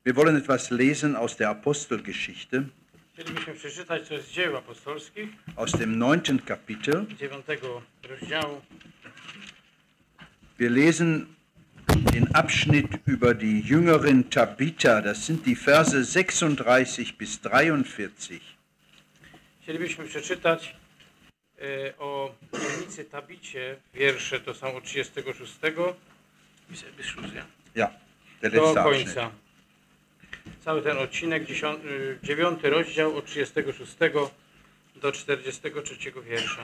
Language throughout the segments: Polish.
Wir wollen etwas lesen aus der Apostelgeschichte, Chcielibyśmy przeczytać coś z dzieł apostolskich, aus dem 9. Kapitel. 9 rozdziału. Wir lesen den Abschnitt über die Jüngerin Tabitha, das sind die Verse 36 bis 43. Chcielibyśmy przeczytać o uczennicy Tabicie, wiersze to są od 36 Ja, der do letzte Abschnitt. końca. Cały ten odcinek, 9 rozdział od 36 do 43 wiersza.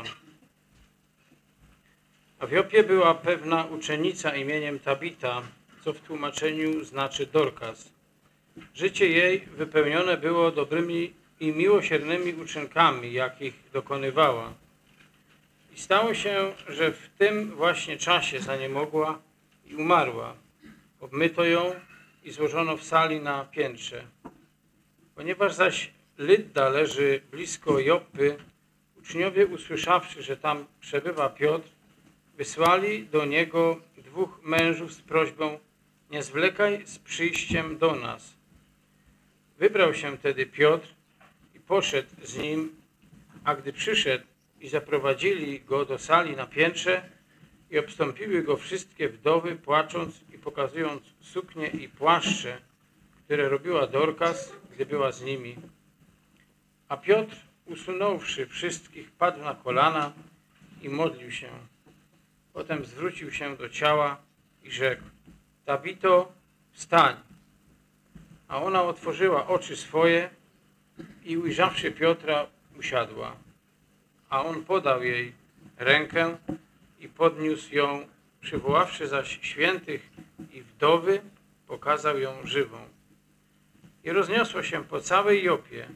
A w Jopie była pewna uczennica imieniem Tabita, co w tłumaczeniu znaczy Dorkas. Życie jej wypełnione było dobrymi i miłosiernymi uczynkami, jakich dokonywała. I stało się, że w tym właśnie czasie zaniemogła i umarła. Obmyto ją i złożono w sali na piętrze. Ponieważ zaś Lydda leży blisko Joppy, uczniowie usłyszawszy, że tam przebywa Piotr, wysłali do niego 2 mężów z prośbą: nie zwlekaj z przyjściem do nas. Wybrał się tedy Piotr i poszedł z nim, a gdy przyszedł i zaprowadzili go do sali na piętrze i obstąpiły go wszystkie wdowy, płacząc i pokazując suknie i płaszcze, które robiła Dorkas, gdy była z nimi. A Piotr, usunąwszy wszystkich, padł na kolana i modlił się. Potem zwrócił się do ciała i rzekł: Tabito, wstań. A ona otworzyła oczy swoje i ujrzawszy Piotra, usiadła. A on podał jej rękę i podniósł ją, przywoławszy zaś świętych i wdowy, pokazał ją żywą. I rozniosło się po całej Jopie,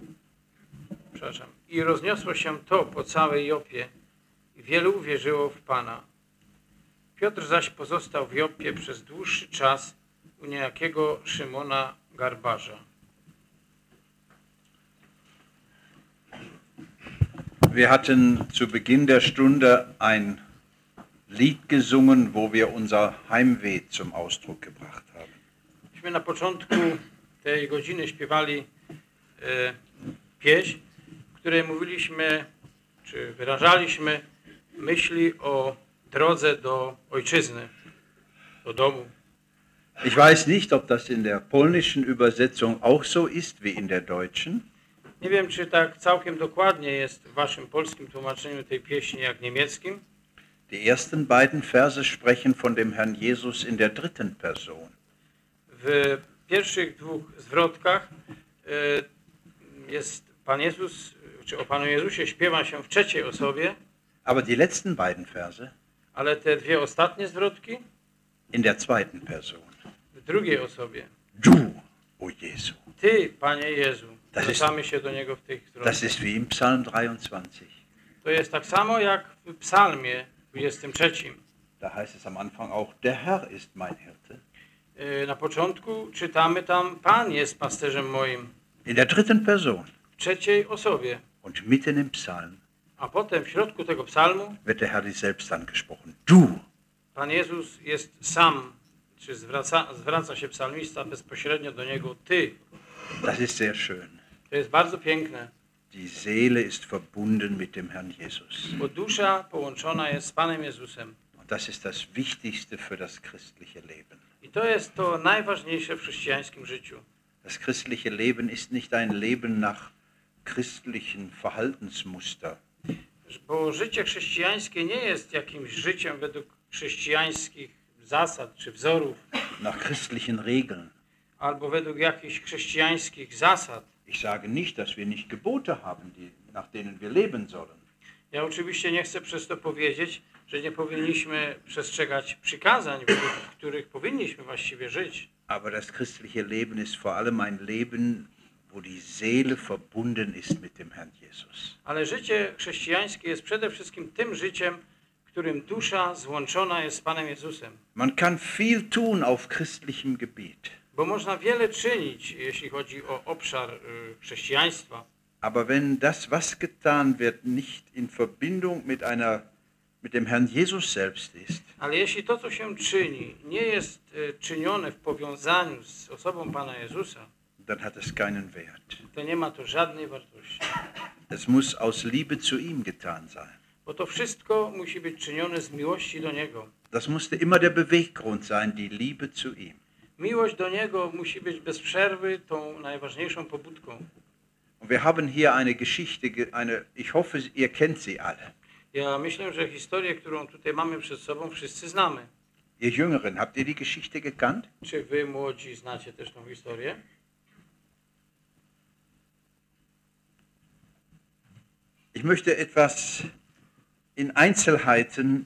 po całej Jopie i wielu uwierzyło w Pana. Piotr zaś pozostał w Joppie przez dłuższy czas u niejakiego Szymona Garbarza. Wir hatten zu Beginn der Stunde ein Lied gesungen, wo wir unser Heimweh zum Ausdruck gebracht haben. Myśmy na początku tej godziny śpiewali pieśń, w której mówiliśmy, czy wyrażaliśmy myśli o drodze do ojczyzny, do domu. Ich weiß nicht, ob das in der polnischen Übersetzung auch so ist wie in der deutschen. Nie wiem, czy tak całkiem dokładnie jest w waszym polskim tłumaczeniu tej pieśni jak niemieckim. Die ersten beiden Verse sprechen von dem Herrn Jesus in der dritten Person. W pierwszych 2 zwrotkach jest Pan Jezus, czy o Panu Jezusie śpiewa się w trzeciej osobie. Aber die letzten beiden Verse Ale te 2 ostatnie zwrotki in der zweiten Person. w drugiej osobie. Du, o Jesu. Ty, Panie Jezu. Das Zwracamy się do Niego w tych Das zwrotkach. ist wie im Psalm 23. To jest tak samo jak w psalmie 23. Da heißt es am Anfang auch, der Herr ist mein Hirte. Na początku czytamy tam: Pan jest pasterzem moim. In der dritten Person W trzeciej osobie. und mitten im Psalm A potem w środku tego psalmu wird der Herr dich selbst angesprochen. Du. Pan Jezus jest sam, czy zwraca się psalmista bezpośrednio do Niego: Ty. Das ist sehr schön. To jest bardzo piękne, Die Seele ist verbunden mit dem Herrn Jesus. bo dusza połączona jest z Panem Jezusem. Und das ist das Wichtigste für das christliche Leben. I to jest to najważniejsze w chrześcijańskim życiu. Das christliche Leben ist nicht ein Leben nach christlichen Verhaltensmuster. Bo życie chrześcijańskie nie jest jakimś życiem według chrześcijańskich zasad czy wzorów, Nach christlichen Regeln. albo według jakichś chrześcijańskich zasad. Ich sage nicht, dass wir nicht Gebote haben, nach denen wir leben sollen. Ja oczywiście nie chcę przez to powiedzieć, że nie powinniśmy przestrzegać przykazań, według których powinniśmy właściwie żyć. Aber das christliche Leben ist vor allem ein Leben, wo die Seele verbunden ist mit dem Herrn Jesus. Ale życie chrześcijańskie jest przede wszystkim tym życiem, w którym dusza złączona jest z Panem Jezusem. Man kann viel tun auf christlichem Gebiet. Bo można wiele czynić, jeśli chodzi o obszar chrześcijaństwa. Aber wenn das, was getan wird, nicht in Verbindung mit einer mit dem Herrn Jesus selbst ist, Ale jeśli to, co się czyni, nie jest czynione w powiązaniu z osobą Pana Jezusa, dann hat es keinen Wert. to nie ma to żadnej wartości. Es muss aus Liebe zu ihm getan sein. Bo to wszystko musi być czynione z miłości do Niego. Das musste immer der Beweggrund sein, die Liebe zu ihm. Miłość do Niego musi być bez przerwy tą najważniejszą pobudką. Und wir haben hier eine Geschichte, ich hoffe, ihr kennt sie alle. Ja myślę, że historię, którą tutaj mamy przed sobą, wszyscy znamy. Ihr Jüngeren, habt ihr die Geschichte gekannt? Czy wy, młodzi, znacie też tą historię? Ich möchte etwas in Einzelheiten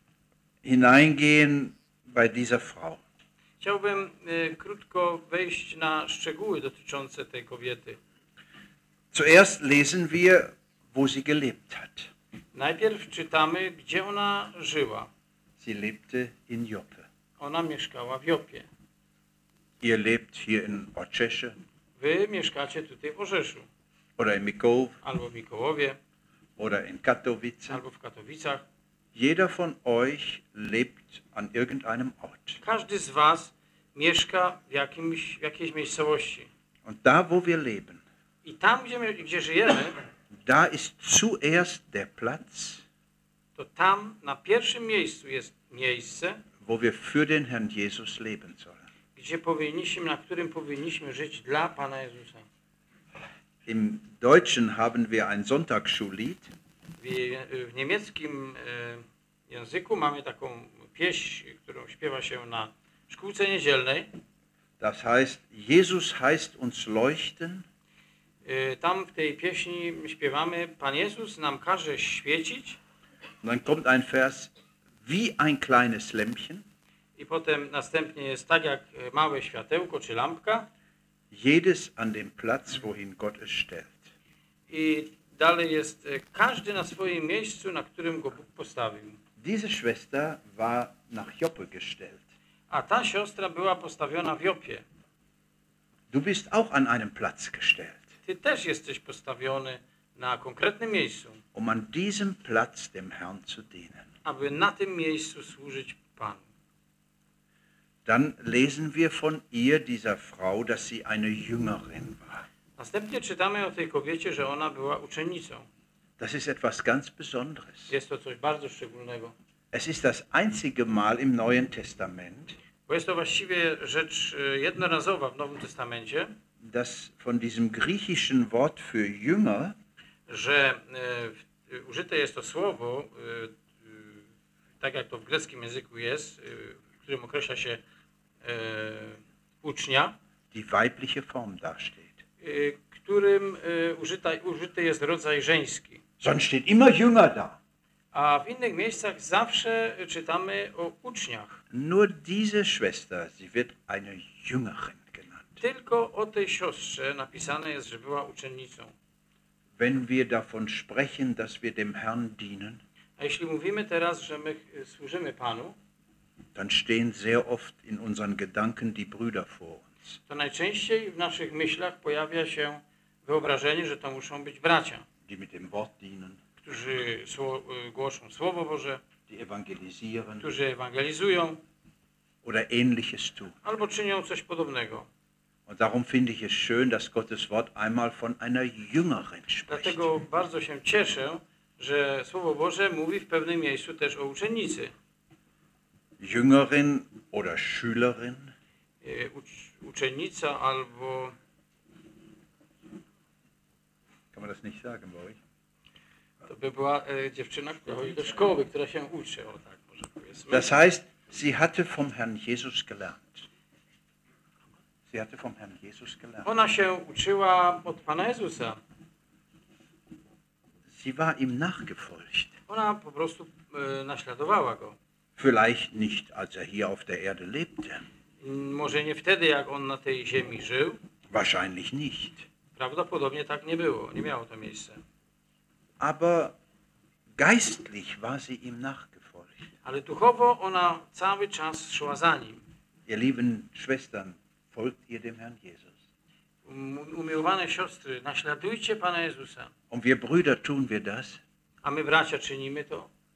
hineingehen bei dieser Frau. Chciałbym krótko wejść na szczegóły dotyczące tej kobiety. Zuerst lesen wir, wo sie gelebt hat. Najpierw czytamy, gdzie ona żyła. Sie lebte in Joppe. Ona mieszkała w Jopie. Ihr lebt hier in Orczesze Wy mieszkacie tutaj w Orzeszu, oder in Mikołów albo w Mikołowie, oder in Katowice. albo w Katowicach. Jeder von euch lebt an irgendeinem Ort. Każdy z was mieszka w jakiejś miejscowości. Und da, wo wir leben, I tam, gdzie żyjemy, da ist zuerst der Platz, to tam na pierwszym miejscu jest miejsce, wo wir für den Herrn Jesus leben sollen. na którym powinniśmy żyć dla Pana Jezusa. Im Deutschen haben wir ein Sonntagsschullied. W niemieckim języku mamy taką pieśń, którą śpiewa się na szkółce niedzielnej. Das heißt, Jesus heißt uns leuchten. Tam w tej pieśni śpiewamy: Pan Jezus nam każe świecić. Und dann kommt ein Vers, wie ein kleines Lämpchen. I potem następnie jest tak jak małe światełko czy lampka. Jedes an dem Platz, wohin Gott es stellt. I dalej jest każdy na swoim miejscu, na którym go Bóg postawił. Diese Schwester war nach Joppe gestellt. A ta siostra była postawiona w Jopie. Du bist auch an einem Platz gestellt, Ty też jesteś postawiony na konkretnym miejscu, um an diesem Platz dem Herrn zu dienen. aby na tym miejscu służyć Panu. Dann lesen wir von ihr, dieser Frau, dass sie eine Jüngerin war. Następnie czytamy o tej kobiecie, że ona była uczennicą. Das ist etwas ganz Besonderes. Jest to coś bardzo szczególnego. Es ist das einzige Mal im Neuen Testament, Bo jest to właściwie rzecz jednorazowa w Nowym Testamencie, dass von diesem griechischen Wort für Jünger że użyte jest to słowo, tak jak to w greckim języku jest, w którym określa się ucznia, die weibliche Form dasteht. którym użyty jest rodzaj żeński. Sonst steht immer Jünger da. A w innych miejscach zawsze czytamy o uczniach. Nur diese Schwester, sie wird eine Jüngerin genannt. Tylko o tej siostrze napisane jest, że była uczennicą. Wenn wir davon sprechen, dass wir dem Herrn dienen, A jeśli mówimy teraz, że my służymy Panu, dann stehen sehr oft in unseren Gedanken die Brüder vor uns. to najczęściej w naszych myślach pojawia się wyobrażenie, że to muszą być bracia, Die mit dem Wort dienen, którzy głoszą Słowo Boże, die evangelisieren którzy ewangelizują oder ähnliches tun. albo czynią coś podobnego. Und darum finde ich es schön, dass Gottes Wort einmal von einer Jüngerin spricht. Dlatego bardzo się cieszę, że Słowo Boże mówi w pewnym miejscu też o uczennicy. Jüngerin oder Schülerin, Uczennica albo... kann man das nicht sagen bei euch? To by była dziewczyna, która chodzi do szkoły, która się uczy. O tak, może powiedzmy. Das heißt, sie hatte vom Herrn Jesus gelernt. Sie hatte vom Herrn Jesus gelernt. Ona się uczyła od Pana Jezusa. Sie war ihm nachgefolgt. Ona po prostu naśladowała Go. Vielleicht nicht, als er hier auf der Erde lebte. Może nie wtedy, jak On na tej ziemi żył. Wahrscheinlich nicht. Prawdopodobnie tak nie było. Nie miało to miejsca. Aber geistlich war sie ihm nachgefolgt. Ale duchowo ona cały czas szła za Nim. Ihr lieben Schwestern, folgt ihr dem Herrn Jesus. Umiłowane siostry, naśladujcie Pana Jezusa. Und wir Brüder, tun wir das? A my bracia czynimy to?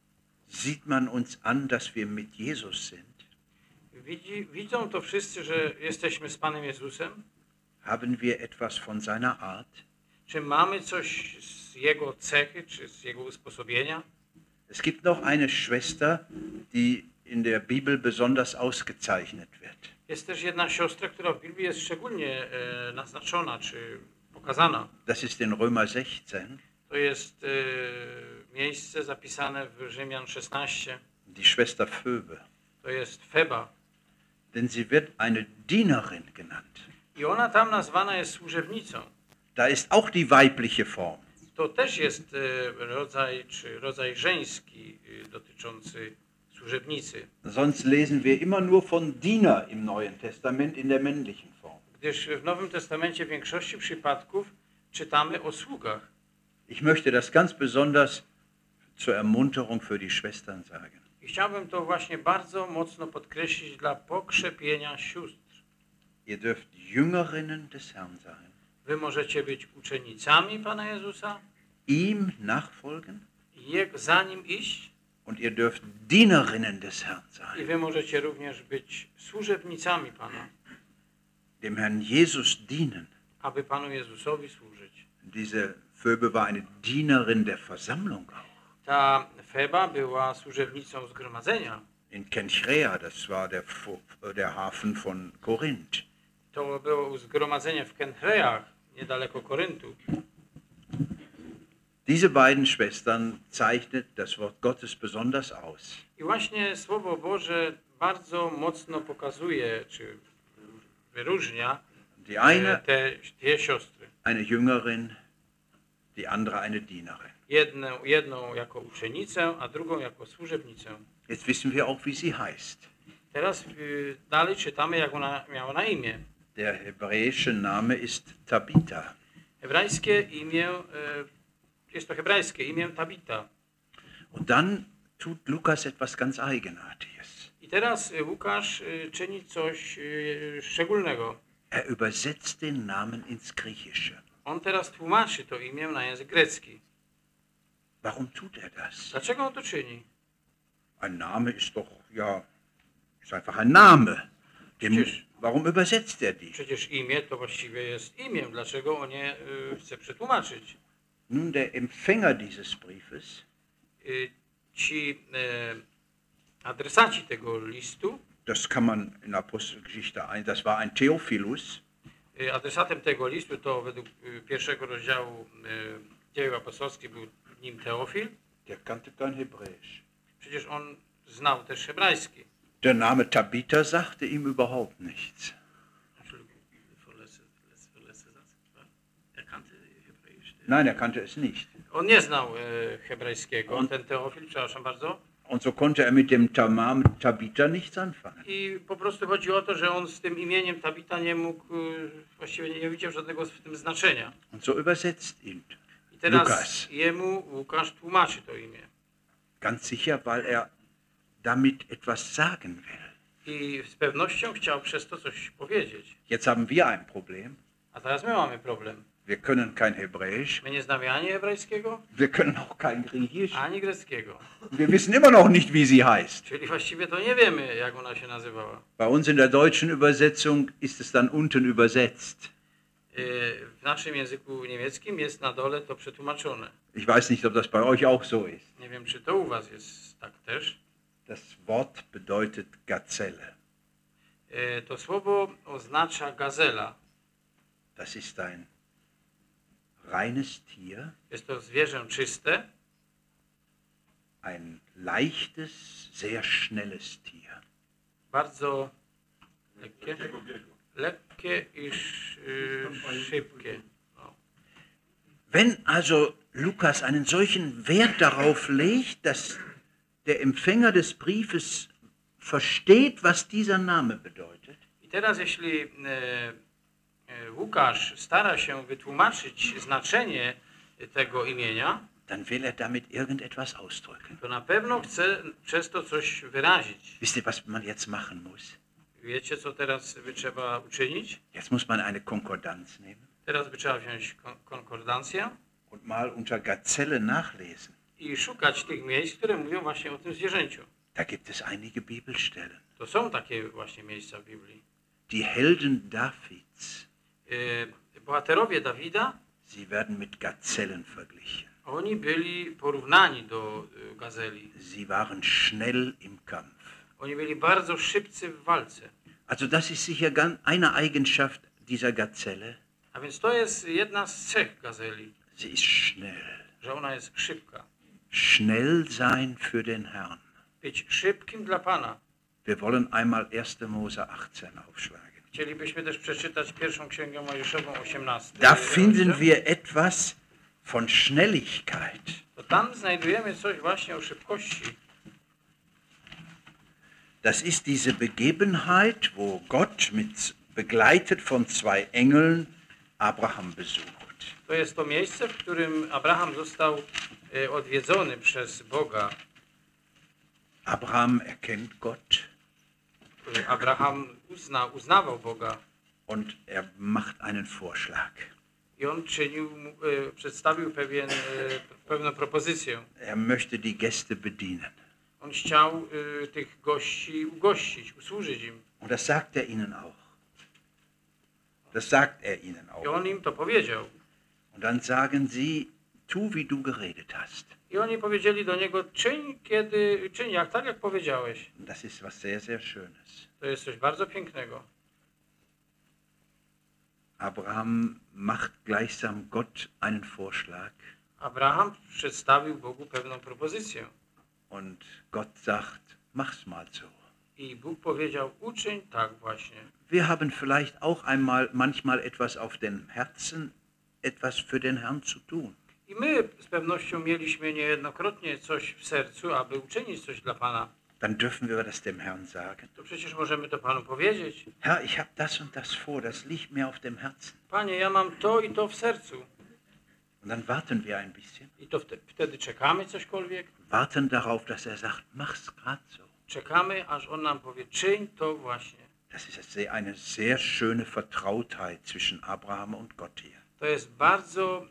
Sieht man uns an, dass wir mit Jesus sind? Widzą to wszyscy, że jesteśmy z Panem Jezusem? Haben wir etwas von seiner Art? Czy mamy coś z Jego cechy, czy z Jego usposobienia? Es gibt noch eine Schwester, die in der Bibel besonders ausgezeichnet wird. Jest też jedna siostra, która w Biblii jest szczególnie naznaczona, czy pokazana. Das ist in Römer 16. To jest miejsce zapisane w Rzymian 16. Die Schwester Phoebe. To jest Feba. Denn sie wird eine Dienerin genannt. I ona tam nazwana jest służebnicą. Da ist auch die weibliche Form. To też jest rodzaj żeński dotyczący służebnicy. Sonst lesen wir immer nur von Diener im Neuen Testament in der männlichen Form. Gdyż w Nowym Testamencie w większości przypadków czytamy o sługach. Ich möchte das ganz besonders zur Ermunterung für die Schwestern sagen. I chciałbym to właśnie bardzo mocno podkreślić dla pokrzepienia sióstr. Ihr dürft Jüngerinnen des Herrn sein. Wy możecie być uczennicami Pana Jezusa, Ihm nachfolgen. za Nim iść, Und ihr dürft Dienerinnen des Herrn i sein. wy możecie również być służebnicami Pana, Dem Herrn Jesus dienen. aby Panu Jezusowi służyć. Diese Phoebe war eine Dienerin der Versammlung auch. Ta Feba była służebnicą zgromadzenia. In Kenchrea, das war der Hafen von Korinth. To było zgromadzenie w Kenchreach, niedaleko Koryntu. Diese beiden Schwestern zeichnet das Wort Gottes besonders aus. I właśnie Słowo Boże bardzo mocno pokazuje, czy wyróżnia Die eine te siostry. eine Jüngerin, die andere eine Dienerin. Jedną jako uczennicę, a drugą jako służebnicę. Jetzt wissen wir auch, wie sie heißt. Teraz dalej czytamy, jak ona miała na imię. Der hebräische Name ist Tabitha. Hebrajskie imię, jest to hebrajskie imię Tabita. Und dann tut Lukas etwas ganz Eigenartiges. I teraz Łukasz czyni coś szczególnego. Er übersetzt den Namen ins Griechische. On teraz tłumaczy to imię na język grecki. Warum tut er das? Dlaczego on to czyni? Ein Name ist doch, ja, ist einfach ein Name. Warum übersetzt er die? Przecież imię to właściwie jest imię. Dlaczego on je chce przetłumaczyć? Nun, der Empfänger dieses Briefes, Ci adresaci tego listu, das kann man in Apostelgeschichte das war ein Theophilus. Adresatem tego listu to według pierwszego rozdziału Dziejów Apostolskich był nim Teofil. Der kannte kein Hebräisch. Przecież on znał też hebrajski. Der Name Tabitha sagte ihm überhaupt nichts. Nein, er kannte es nicht. On nie znał hebrajskiego, ten Teofil, przepraszam bardzo. Und so konnte er mit dem Namen Tabitha nichts anfangen. I po prostu chodzi o to, że on z tym imieniem Tabita nie mógł, właściwie nie widział żadnego w tym znaczenia. Und so übersetzt ihn I teraz Lukas. jemu Łukasz tłumaczy to imię. Ganz sicher, weil er damit etwas sagen will. I z pewnością chciał przez to coś powiedzieć. Jetzt haben wir ein Problem. A teraz my mamy problem. Wir können kein Hebräisch. My nie znamy ani hebrajskiego, Wir können auch kein Griechisch. ani greckiego. Wir wissen immer noch nicht, wie sie heißt. Czyli właściwie to nie wiemy, jak ona się nazywała. Bei uns in der deutschen Übersetzung ist es dann unten übersetzt. W naszym języku niemieckim jest na dole to przetłumaczone. Ich weiß nicht, ob das bei euch auch so ist. Nie wiem, czy to u was jest tak też. Das Wort bedeutet Gazelle. To słowo oznacza gazela. Das ist ein reines Tier, Jest to zwierzę czyste, ein leichtes, sehr schnelles Tier. bardzo lekkie i szybkie. No. Wenn also Lukas einen solchen Wert darauf legt, dass der Empfänger des Briefes versteht, was dieser Name bedeutet, I teraz jeśli Łukasz stara się wytłumaczyć znaczenie tego imienia, dann will er damit irgendetwas ausdrücken. to na pewno chce przez to coś wyrazić. Wisst ihr, was man jetzt machen muss? Wiecie, co teraz by trzeba uczynić? Jetzt muss man eine Konkordanz nehmen Teraz by trzeba wziąć konkordancję und mal unter Gazelle nachlesen. i szukać tych miejsc, które mówią właśnie o tym zwierzęciu. Da gibt es einige Bibelstellen. To są takie właśnie miejsca w Biblii. Die Helden Davids, Bohaterowie Dawida, sie werden mit Gazellen verglichen. oni byli porównani do gazeli. Sie waren schnell im Kampf. Oni byli bardzo szybcy w walce. Also das ist sicher eine Eigenschaft dieser Gazelle. A więc to jest jedna z cech gazeli, Sie ist schnell. że ona jest szybka. Schnell sein für den Herrn. Być szybkim dla Pana. Wir wollen einmal 1. Mose 18 aufschlagen. Chcielibyśmy też przeczytać pierwszą księgę Mojżeszową 18. Da finden wir etwas von Schnelligkeit. To tam znajdujemy coś właśnie o szybkości. Das ist diese Begebenheit, wo Gott begleitet von 2 Engeln Abraham besucht. To jest to miejsce, w którym Abraham został odwiedzony przez Boga. Abraham erkennt Gott Abraham uznawał Boga und er macht einen Vorschlag. i on przedstawił pewną propozycję. Er möchte die Gäste bedienen. On chciał tych gości ugościć, usłużyć im. Und das sagt er ihnen auch. Das sagt er ihnen I auch. on im to powiedział. Und dann sagen sie, tu wie du geredet hast. I oni powiedzieli do niego, czyń tak jak powiedziałeś. Und das ist was sehr, sehr Schönes. To jest coś bardzo pięknego. Abraham macht gleichsam Gott einen Vorschlag. Abraham przedstawił Bogu pewną propozycję. Und Gott sagt, mach's mal so. I Bóg powiedział, uczyń tak właśnie. Wir haben vielleicht auch manchmal etwas auf dem Herzen, etwas für den Herrn zu tun. I my z pewnością mieliśmy niejednokrotnie coś w sercu, aby uczynić coś dla Pana. Dann dürfen wir das dem Herrn sagen. To przecież możemy to Panu powiedzieć. Herr, ich habe das und das vor, das liegt mir auf dem Herzen. Panie, ja mam to i to w sercu. Und dann warten wir ein bisschen. I to wtedy czekamy cośkolwiek. Warten darauf, dass er sagt, mach's grad so. Czekamy, aż On nam powie, czyń to właśnie. Das ist eine sehr schöne Vertrautheit zwischen Abraham und Gott hier. To jest bardzo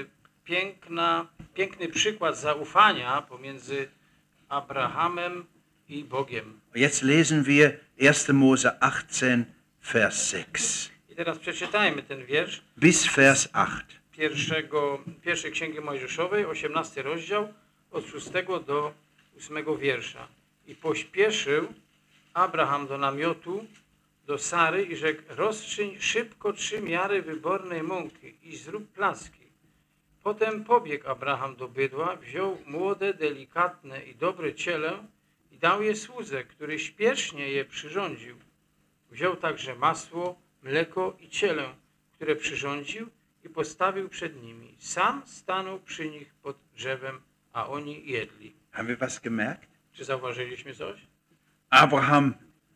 piękny przykład zaufania pomiędzy Abrahamem i Bogiem. Jetzt lesen wir 1. Mose 18, Vers 6. I teraz przeczytajmy ten wiersz Bis Vers 8. Pierwszej Księgi Mojżeszowej, 18 rozdział, od 6 do 8 wiersza. I pośpieszył Abraham do namiotu, do Sary i rzekł, rozczyń szybko 3 miary wybornej mąki i zrób placki. Potem pobiegł Abraham do bydła, wziął młode, delikatne i dobre ciele i dał je słudze, który śpiesznie je przyrządził. Wziął także masło, mleko i ciele, które przyrządził i postawił przed nimi. Sam stanął przy nich pod drzewem, a oni jedli. Haben wir was gemerkt? Czy zauważyliśmy coś? Abraham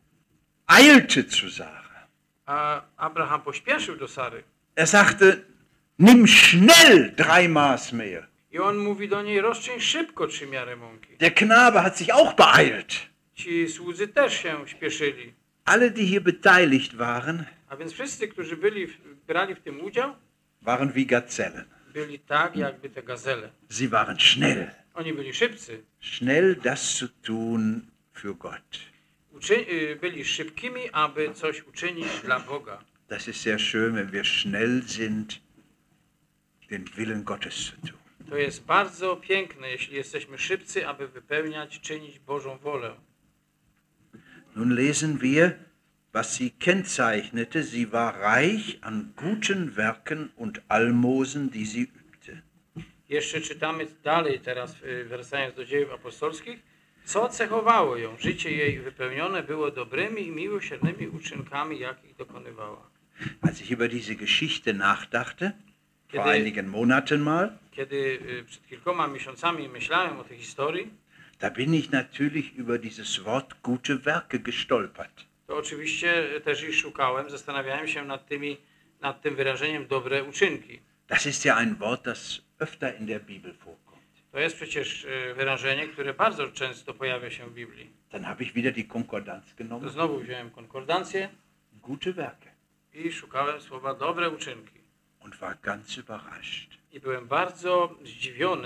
eilte zu Sarah. A Abraham pośpieszył do Sary. Er sagte, nimm schnell 3 Maß mehr. I on mówi do niej, rozczyń szybko 3 miary mąki. Der Knabe hat sich auch beeilt. Ci słudzy też się śpieszyli. Alle, die hier beteiligt waren, A więc wszyscy, którzy brali w tym udział, waren wie Gazellen. byli tak jakby te gazele. Sie waren schnell. Oni byli szybcy. Schnell das zu tun für Gott. Byli szybkimi, aby coś uczynić dla Boga. Das ist sehr schön, wenn wir schnell sind, den Willen Gottes zu tun. To jest bardzo piękne, jeśli jesteśmy szybcy, aby czynić Bożą wolę. Nun lesen wir, was sie kennzeichnete. Sie war reich an guten Werken und Almosen, die sie übte. Jeszcze czytamy dalej teraz, wracając do Dziejów Apostolskich. Co cechowało ją? Życie jej wypełnione było dobrymi i miłosiernymi uczynkami, jakich dokonywała. Als ich über diese Geschichte nachdachte, vor einigen Monaten mal, Kiedy przed kilkoma miesiącami myślałem o tej historii, da bin ich natürlich über dieses Wort gute Werke gestolpert. to oczywiście też i szukałem, zastanawiałem się nad tym wyrażeniem dobre uczynki. Das ist ja ein Wort, das öfter in der Bibel vorkommt. To jest przecież wyrażenie, które bardzo często pojawia się w Biblii. Dann habe ich wieder die Konkordanz To genommen. znowu wziąłem konkordancję Gute Werke. i szukałem słowa dobre uczynki. Und war ganz überrascht. I byłem bardzo zdziwiony,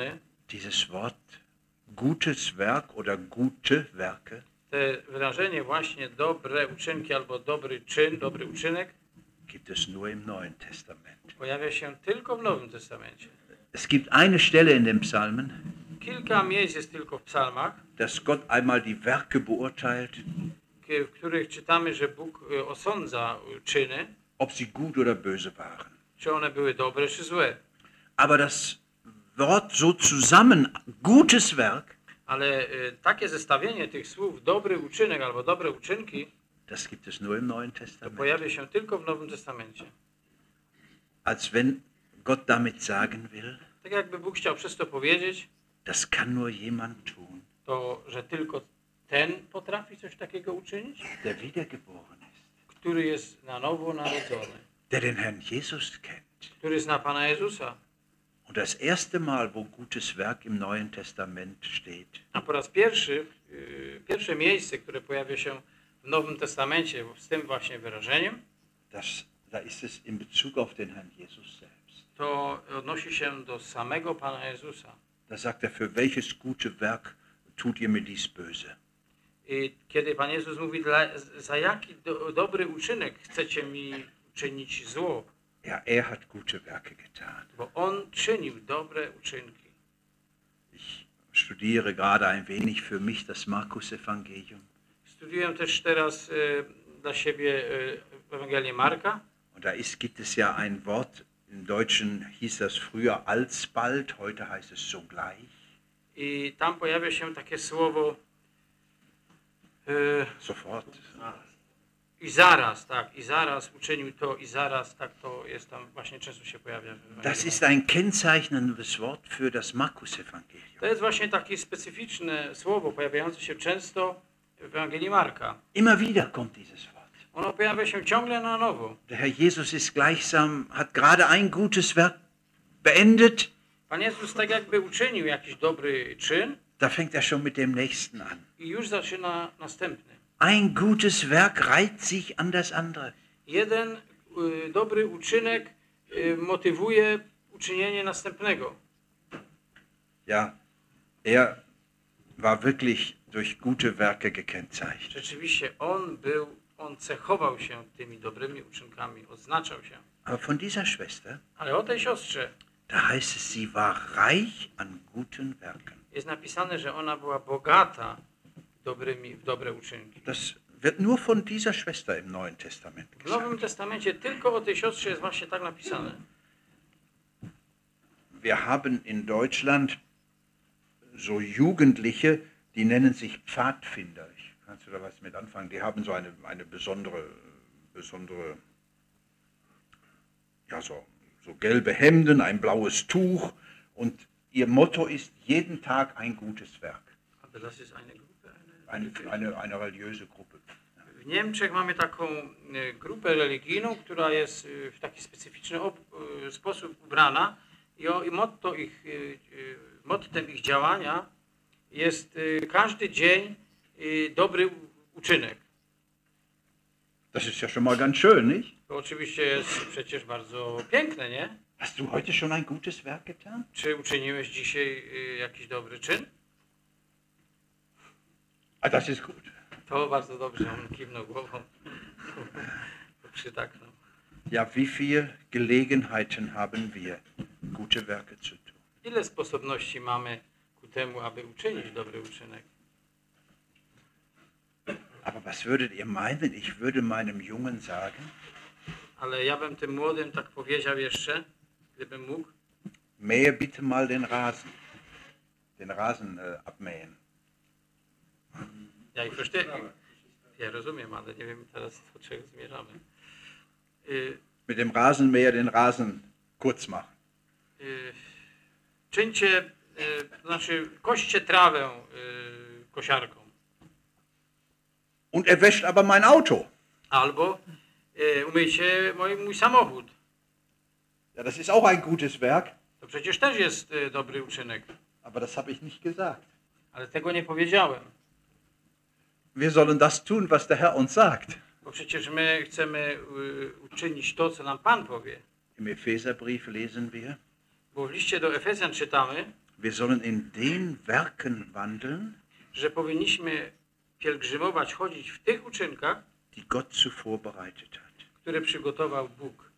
Dieses Wort gutes Werk oder gute Werke Te wyrażenie właśnie dobre uczynki albo dobry czyn, dobry uczynek gibt es nur im Neuen Testament. pojawia się tylko w Nowym Testamencie. Es gibt eine Stelle in den Psalmen, Kilka miejsc jest tylko w psalmach, dass Gott einmal die Werke beurteilt, w których czytamy, że Bóg osądza czyny, ob sie gut oder böse waren. czy one były dobre, czy złe. Aber das Wort so zusammen, gutes Werk, Ale takie zestawienie tych słów, dobry uczynek albo dobre uczynki, das gibt es nur im Neuen to Testament. pojawia się tylko w Nowym Testamencie. Als wenn Gott damit sagen will, Tak jakby Bóg chciał przez to powiedzieć, das kann nur jemand tun, to że tylko ten potrafi coś takiego uczynić, der wiedergeboren ist, który jest na nowo narodzony, der den Herrn Jesus kennt. który zna Pana Jezusa. Und das erste Mal, wo gutes Werk im Neuen Testament steht, A po raz pierwszy, pierwsze miejsce, które pojawia się w Nowym Testamencie z tym właśnie wyrażeniem, da ist es in Bezug auf den Herrn Jesus selbst. to odnosi się do samego Pana Jezusa. Da sagt er, für welches gute Werk tut ihr mir dies Böse? I kiedy Pan Jezus mówi, za jaki dobry uczynek chcecie mi czynić zło, Ja, er hat gute Werke getan. bo On czynił dobre uczynki. Ich studiere gerade ein wenig für mich das Markus-Evangelium. Studiuję też teraz dla siebie Ewangelię Marka. Und da gibt es ja ein Wort, im Deutschen hieß das früher alsbald, heute heißt es sogleich. I tam pojawia się takie słowo Sofort. i zaraz, tak, i zaraz uczynił to, i zaraz, tak, to jest tam właśnie często się pojawia. Das ist ein kennzeichnendes Wort für das Markus-Evangelium. To jest właśnie takie specyficzne słowo pojawiające się często w Ewangelii Marka. Immer wieder kommt dieses Wort. Ono pojawia się ciągle na nowo. Der Herr Jesus ist gleichsam, hat gerade ein gutes Werk beendet. Pan Jezus tak jakby uczynił jakiś dobry czyn Da fängt er schon mit dem nächsten an. i już zaczyna następny. Ein gutes Werk reiht sich an das andere. Jeden dobry uczynek motywuje uczynienie następnego. Ja, er war wirklich durch gute Werke gekennzeichnet. Rzeczywiście on cechował się tymi dobrymi uczynkami, odznaczał się. Aber von dieser Schwester, Ale o tej siostrze da heißt es, sie war reich an guten Werken. jest napisane, że ona była bogata w dobre uczynki. Das wird nur von dieser Schwester im Neuen Testament W Nowym gesagt. Testamencie tylko o tej siostrze jest właśnie tak napisane. Wir haben in Deutschland so Jugendliche, die nennen sich Pfadfinder. Kannst du da was mit anfangen? Die haben so eine besondere ja, so gelbe Hemden, ein blaues Tuch und ihr Motto ist jeden Tag ein gutes Werk. Aber das ist eine Gruppe. Eine religiöse Gruppe. W Niemczech mamy taką grupę religijną, która jest w taki specyficzny sposób ubrana i mottem ich działania jest każdy dzień dobry uczynek. Das ist ja schon mal ganz schön, nicht? To oczywiście jest przecież bardzo piękne, nie? Hast du heute schon ein gutes Werk getan? Czy uczyniłeś dzisiaj jakiś dobry czyn? Ah, das ist gut. To bardzo dobrze, on kiwnął głową. Przytaknął. Ja, wie viele Gelegenheiten haben wir, gute Werke zu tun? Ile sposobności mamy ku temu, aby uczynić dobry uczynek? Aber was würdet ihr meinen? Ich würde meinem Jungen sagen, Ale ja bym tym młodym tak powiedział jeszcze, gdybym mógł. mähe bitte mal den Rasen abmähen. Ja rozumiem, ale nie wiem teraz, do czego zmierzamy. Mit dem Rasenmäher den Rasen kurz machen. Czyńcie, to znaczy koście trawę kosiarką. Und er wäscht aber mein Auto. Albo umyjcie mój samochód. Ja, das ist auch ein gutes Werk. To przecież też jest dobry uczynek. Aber das habe ich nicht gesagt. Ale tego nie powiedziałem. Wir sollen das tun, was der Herr uns sagt. Bo przecież my chcemy uczynić to, co nam Pan powie. Im Epheserbrief lesen wir, Bo w liście do Efezjan czytamy, Wir sollen in den Werken wandeln, że powinniśmy pielgrzymować, chodzić w tych uczynkach, die Gott zuvor bereitet hat. które przygotował Bóg.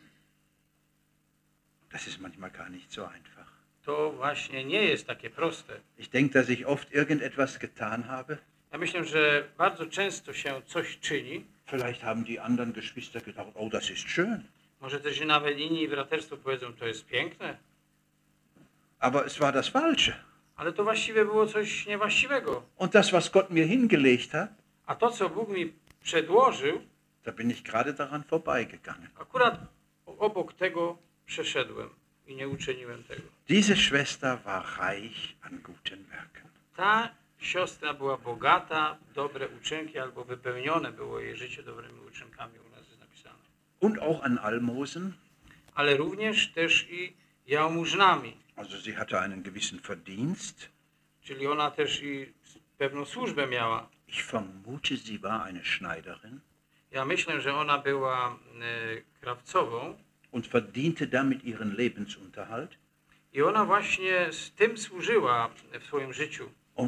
Das ist manchmal gar nicht so einfach. To właśnie nie jest takie proste. Ich denke, dass ich oft irgendetwas getan habe. Ja myślę, że bardzo często się coś czyni. Vielleicht haben die anderen Geschwister gedacht, oh, das ist schön. Może też i nawet inni braterstwo powiedzą, to jest piękne. Aber es war das Falsche. Ale to właściwie było coś niewłaściwego. Und das, was Gott mir hingelegt hat, A to, co Bóg mi przedłożył, da bin ich gerade daran vorbeigegangen. akurat obok tego przeszedłem i nie uczyniłem tego. Diese Schwester war reich an guten Werken. Ta siostra była bogata w dobre uczynki, albo wypełnione było jej życie dobrymi uczynkami, u nas jest napisane. Und auch an Almosen. Ale również też i jałmużnami. Also sie hatte einen gewissen Verdienst. Czyli ona też i pewną służbę miała. Ich vermute, sie war eine Schneiderin. Ja myślę, że ona była krawcową. Und verdiente damit ihren Lebensunterhalt. I ona właśnie z tym służyła w swoim życiu. Und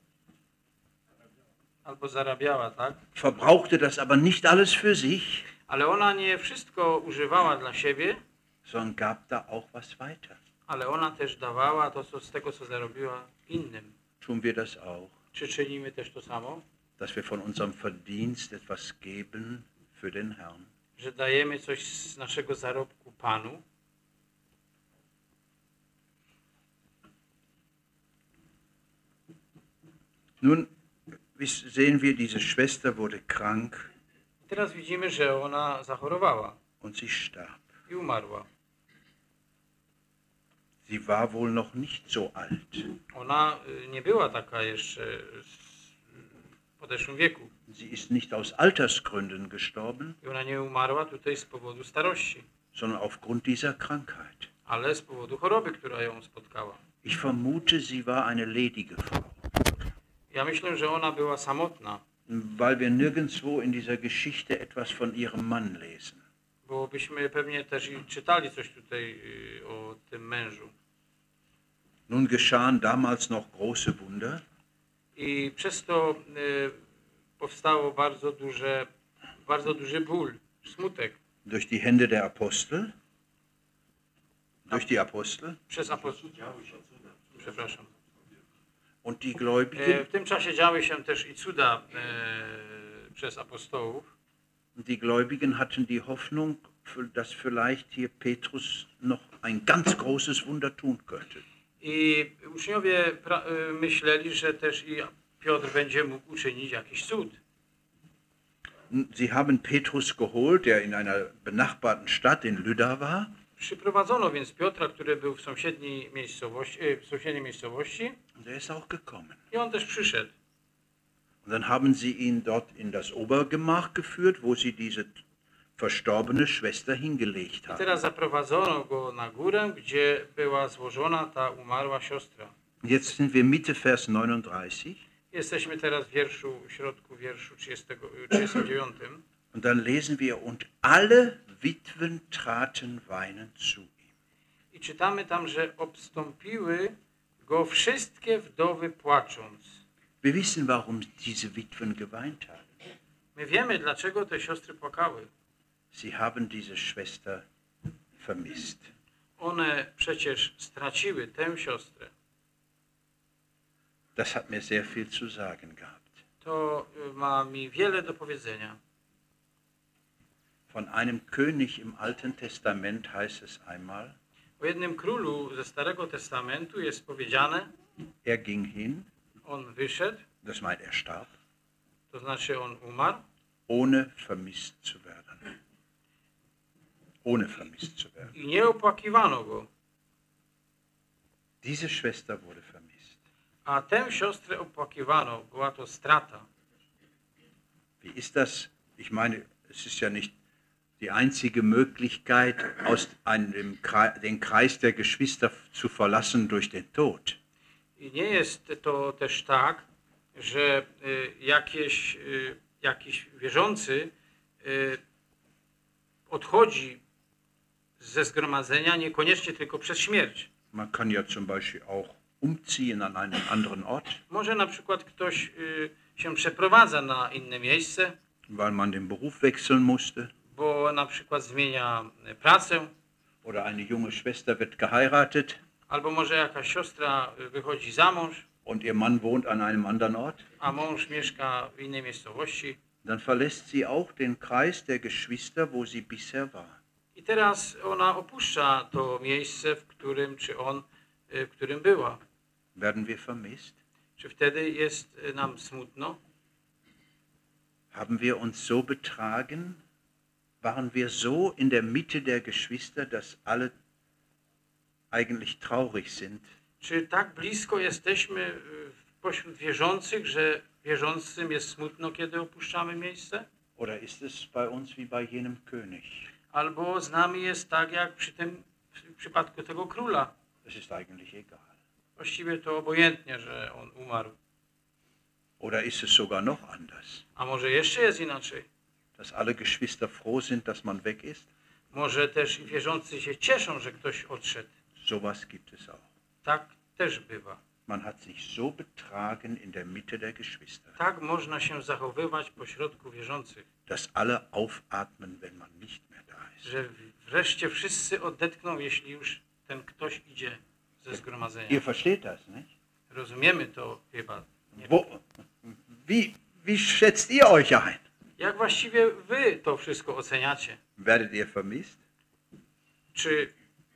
Albo zarabiała, tak? verbrauchte das aber nicht alles für sich, Ale ona nie wszystko używała dla siebie, sondern gab da auch was weiter. ale ona też dawała to, co z tego, co zarobiła, innym. Tun wir das auch, Czy czynimy też to samo? dass wir von unserem Verdienst etwas geben für den Herrn? Że dajemy coś z naszego zarobku Panu? Nun sehen wir, diese Schwester wurde krank Teraz widzimy, że ona zachorowała und sie starb. i umarła. Sie war wohl noch nicht so alt. Ona nie była taka jeszcze w podeszłym wieku. Sie ist nicht aus Altersgründen gestorben, I ona nie umarła tutaj z powodu starości, sondern aufgrund dieser Krankheit. ale z powodu choroby, która ją spotkała. Ich vermute, sie war eine ledige Frau, Ja myślę, że ona była samotna, weil wir nirgendwo in dieser Geschichte etwas von ihrem Mann lesen. bo byśmy pewnie też i czytali coś tutaj o tym mężu. Nun geschahen damals noch große Wunder. I przez to powstało bardzo duży ból, smutek Durch die Hände der Apostel. Durch die Apostel. przez apostołów. Przepraszam. Und die Gläubigen. W tym czasie działy się też i cuda przez apostołów. Die Gläubigen hatten die Hoffnung, dass vielleicht hier Petrus noch ein ganz großes Wunder tun könnte. I uczniowie myśleli, że też i Piotr będzie mógł uczynić jakiś cud. Sie haben Petrus geholt, der in einer benachbarten Stadt in Lydda war. Przyprowadzono więc Piotra, który był w sąsiedniej miejscowości Der ist auch gekommen. i on też przyszedł. Und dann haben sie ihn dort in das Obergemach geführt, wo sie diese verstorbene Schwester hingelegt I haben. teraz zaprowadzono go na górę, gdzie była złożona ta umarła siostra. Jetzt sind wir Mitte Vers 39. Jesteśmy teraz w środku wierszu 39. Und dann lesen wir, und alle Witwen traten weinend zu ihm. I czytamy tam, że obstąpiły go wszystkie wdowy płacząc. Wir wissen, warum diese Witwen geweint haben. My wiemy, dlaczego te siostry płakały. Sie haben diese Schwester vermisst. One przecież straciły tę siostrę. Das hat mir sehr viel zu sagen gehabt. To ma mi wiele do powiedzenia. Von einem König im Alten Testament heißt es einmal, O jednym królu ze Starego Testamentu jest powiedziane, er ging hin, on wyszedł, das meint er starb, to znaczy on umarł, ohne vermisst zu werden. Ohne vermisst zu werden. i nie opłakiwano go. Diese Schwester wurde vermisst. A tę siostrę opłakiwano, była to strata. Wie ist das? Ich meine, es ist ja nicht die einzige Möglichkeit, den Kreis der Geschwister zu verlassen durch den Tod. I nie jest to też tak, że jakiś wierzący odchodzi ze zgromadzenia niekoniecznie tylko przez śmierć. Man kann ja zum Beispiel auch umziehen an einen anderen Ort, Może na przykład ktoś się przeprowadza na inne miejsce, weil man den Beruf wechseln musste. bo na przykład zmienia pracę, Oder eine junge Schwester wird geheiratet albo może jakaś siostra wychodzi za mąż, und ihr Mann wohnt an einem anderen Ort. a mąż mieszka w innej miejscowości. Dann verlässt sie auch den Kreis der Geschwister, wo sie bisher war. I teraz ona opuszcza to miejsce, w którym, czy on, w którym była. Werden wir vermisst? Czy wtedy jest nam smutno? Haben wir uns so betragen? Waren wir so in der Mitte der Geschwister, dass alle eigentlich traurig sind? Czy tak blisko jesteśmy pośród wierzących, że wierzącym jest smutno, kiedy opuszczamy miejsce? Oder ist es bei uns wie bei jenem König? Albo z nami jest tak, jak w przypadku tego króla. Es ist eigentlich egal. Właściwie to obojętnie, że on umarł. Oder ist es sogar noch anders? A może jeszcze jest inaczej? Dass alle Geschwister froh sind, dass man weg ist? Może też wierzący się cieszą, że ktoś odszedł. Sowas gibt es auch. Tak też bywa. Man hat sich so betragen in der Mitte der Geschwister, Tak można się zachowywać pośrodku wierzących, dass alle aufatmen, wenn man nicht mehr da ist. że wreszcie wszyscy odetchną, jeśli już ten ktoś idzie ze zgromadzenia. Ihr versteht das, nicht? Rozumiemy to chyba. Nie? Wie schätzt ihr euch ein? Jak właściwie wy to wszystko oceniacie? Werdet ihr vermisst? Czy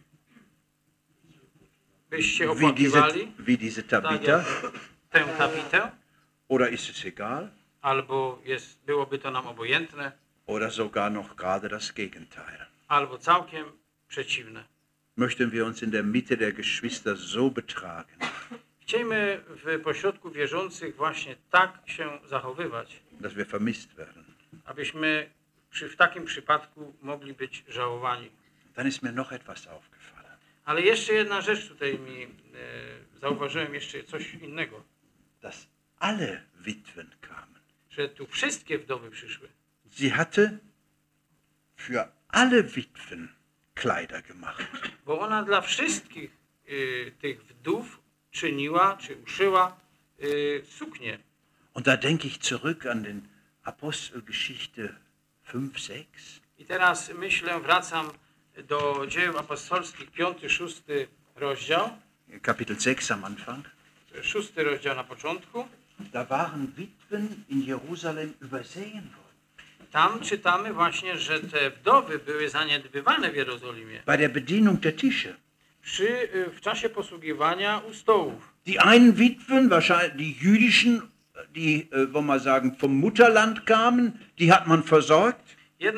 byście opłakiwali Wie diese tak Tabitha? jak tę Tabitę? Oder ist es egal? Albo byłoby to nam obojętne, Oder sogar noch gerade das Gegenteil? albo całkiem przeciwne. Möchten wir uns in der Mitte der Geschwister so betragen, Chciejmy w pośrodku wierzących właśnie tak się zachowywać, dass wir vermisst werden? abyśmy w takim przypadku mogli być żałowani. Dann ist mir noch etwas aufgefallen. Ale jeszcze jedna rzecz tutaj zauważyłem jeszcze coś innego, Dass alle Witwen kamen. że tu wszystkie wdowy przyszły. Sie hatte für alle Witwen Kleider gemacht. Bo ona dla wszystkich tych wdów czyniła, czy uszyła suknię. Und da denke ich zurück an den Apostelgeschichte 5, 6. I teraz wracam do Dziejów Apostolskich, 5-6 rozdział. Kapitel 6 am Anfang. 6 rozdział na początku. Da waren Witwen in Jerusalem übersehen worden. Tam czytamy właśnie, że te wdowy były zaniedbywane w Jerozolimie. Bei der Bedienung der Tische. W czasie posługiwania u stołów. Die einen Witwen, wahrscheinlich die jüdischen, die, wollen wir sagen, vom Mutterland kamen, die hat man versorgt.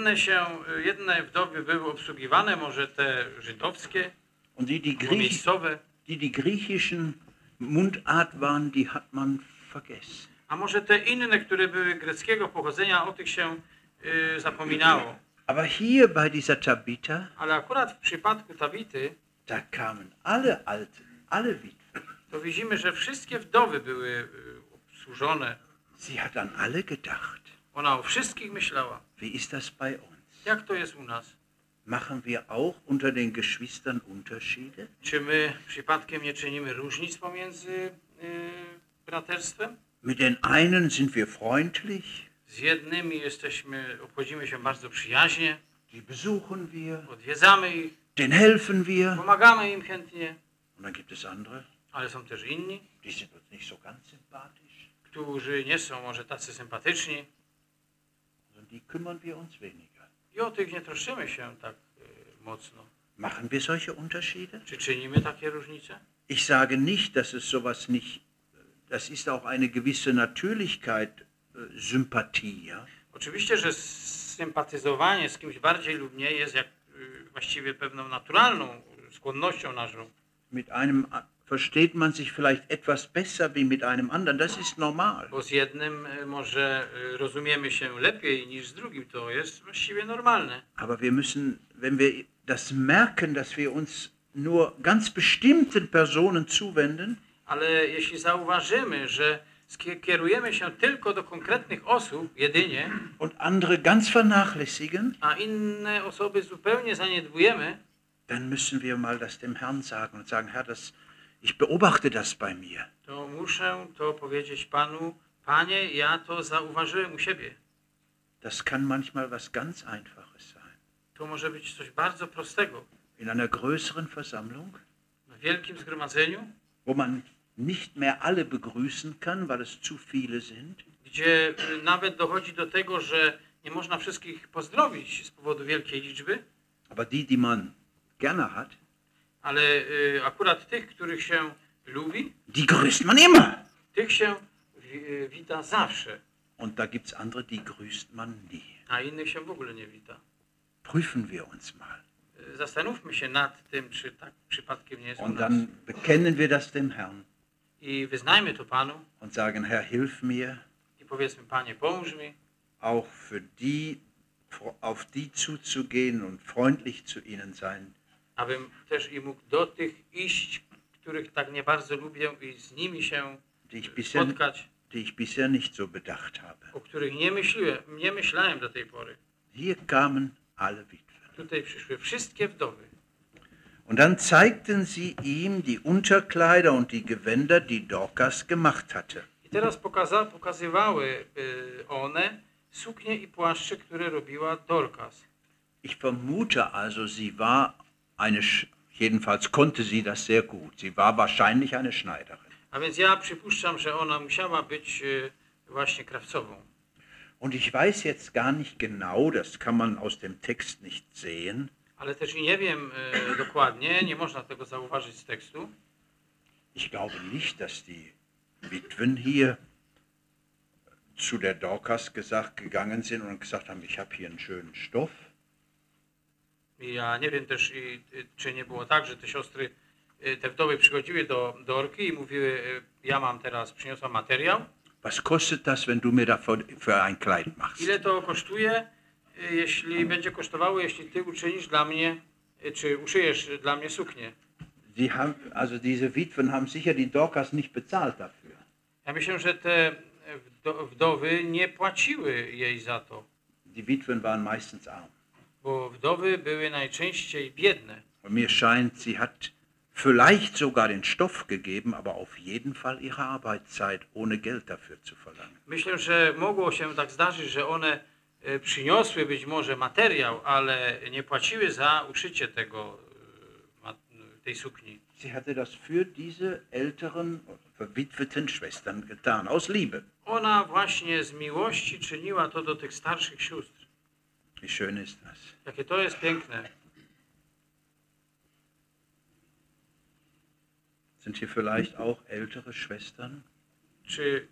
Jedne wdowy były obsługiwane, może te żydowskie, Und miejscowe. die griechischen Mundart waren, die hat man vergessen. A może te inne, które były greckiego pochodzenia, o tych się zapominało. Aber hier bei dieser Tabitha, Ale akurat w przypadku Tabity, da kamen alle Alten, alle Witwen. to widzimy, że wszystkie wdowy były obsłużone. Sie hat an alle gedacht. Ona o wszystkich myślała. Wie ist das bei uns? Jak to jest u nas? Machen wir auch unter den Geschwistern Unterschiede? Czy my przypadkiem nie czynimy różnic pomiędzy braterstwem? Mit den einen sind wir freundlich, Z jednymi obchodzimy się bardzo przyjaźnie, die besuchen wir, odwiedzamy ich, denen helfen wir. pomagamy im chętnie, Und dann gibt es andere, ale są też inni, die sind uns nicht so ganz sympathisch. którzy nie są może tacy sympatyczni Und die kümmern wir uns weniger. i o tych nie troszczymy się tak mocno. Machen wir solche Unterschiede? Czy czynimy takie różnice? Ich sage nicht, dass es sowas nicht, das ist auch eine gewisse Natürlichkeit, Sympathie, ja? Oczywiście, że sympatyzowanie z kimś bardziej lub mniej jest jak właściwie pewną naturalną skłonnością naszą. Mit einem versteht man sich vielleicht etwas besser wie mit einem anderen, das ist normal. Bo z jednym może rozumiemy się lepiej niż z drugim, to jest właściwie normalne. Aber wir müssen, wenn wir das merken, dass wir uns nur ganz bestimmten Personen zuwenden, Ale jeśli zauważymy, że kierujemy się tylko do konkretnych osób jedynie, und andere ganz vernachlässigen, a inne osoby zupełnie zaniedbujemy, dann müssen wir mal das dem Herrn sagen und sagen, Herr, das Ich beobachte das bei mir. to muszę to powiedzieć Panu, Panie, ja to zauważyłem u siebie. Das kann manchmal was ganz Einfaches sein. To może być coś bardzo prostego. In einer größeren Versammlung, W wielkim zgromadzeniu, wo man nicht mehr alle begrüßen kann, weil es zu viele sind. gdzie nawet dochodzi do tego, że nie można wszystkich pozdrowić z powodu wielkiej liczby, Aber die man gerne hat, ale akurat tych, których się lubi, die grüßt man immer. tych się wita zawsze, Und da gibt es andere, die grüßt man nie. a innych się w ogóle nie wita. Prüfen wir uns mal. Zastanówmy się nad tym, czy tak przypadkiem nie jest u Und nas. dann bekennen wir das dem Herrn I wyznajmy to Panu und sagen, Herr, hilf mir, i powiedzmy, Panie, pomóż mi, auch auf die zuzugehen und freundlich zu ihnen sein, abym też i mógł do tych iść, których tak nie bardzo lubię i z nimi się spotkać, die ich bisher nicht so bedacht habe. o których nie myślałem do tej pory. Hier kamen alle Witwen. Tutaj przyszły wszystkie wdowy. Und dann zeigten sie ihm die Unterkleider und die Gewänder, die Dorcas gemacht hatte. I teraz pokazywały one suknie i płaszcze, które robiła Dorcas. Ich vermute also, sie war jedenfalls konnte sie das sehr gut. Sie war wahrscheinlich eine Schneiderin. A więc ja przypuszczam, że ona musiała być właśnie krawcową. Und ich weiß jetzt gar nicht genau, das kann man aus dem Text nicht sehen, Ale też i nie wiem dokładnie, nie można tego zauważyć z tekstu. ich glaube nicht, dass die Witwen hier zu der Dorcas gegangen sind und gesagt haben, ich habe hier einen schönen Stoff. I ja nie wiem też, czy nie było tak, że te siostry, te wdowy przychodziły do Dorki i mówiły, ja mam teraz, przyniosłam materiał. Was kostet das, wenn du mir davon für ein Kleid machst? Ile to kosztuje, jeśli będzie kosztowało, jeśli ty uczynisz dla mnie, czy uszyjesz dla mnie suknię? Also diese Witwen haben sicher die Dorcas nicht bezahlt dafür. Ja myślę, że te wdowy nie płaciły jej za to, Die Witwen waren meistens arm. bo wdowy były najczęściej biedne. Und mir scheint, sie hat vielleicht sogar den Stoff gegeben, aber auf jeden Fall ihre Arbeitszeit, ohne Geld dafür zu verlangen. Myślę, że mogło się tak zdarzyć, że one przyniosły być może materiał, ale nie płaciły za uszycie tej sukni. Sie hatte das für diese älteren, verwitweten Schwestern getan, aus Liebe. Ona właśnie z miłości czyniła to do tych starszych sióstr. Wie schön ist das. Jakie to jest piękne. Sind hier vielleicht auch ältere Schwestern? Czy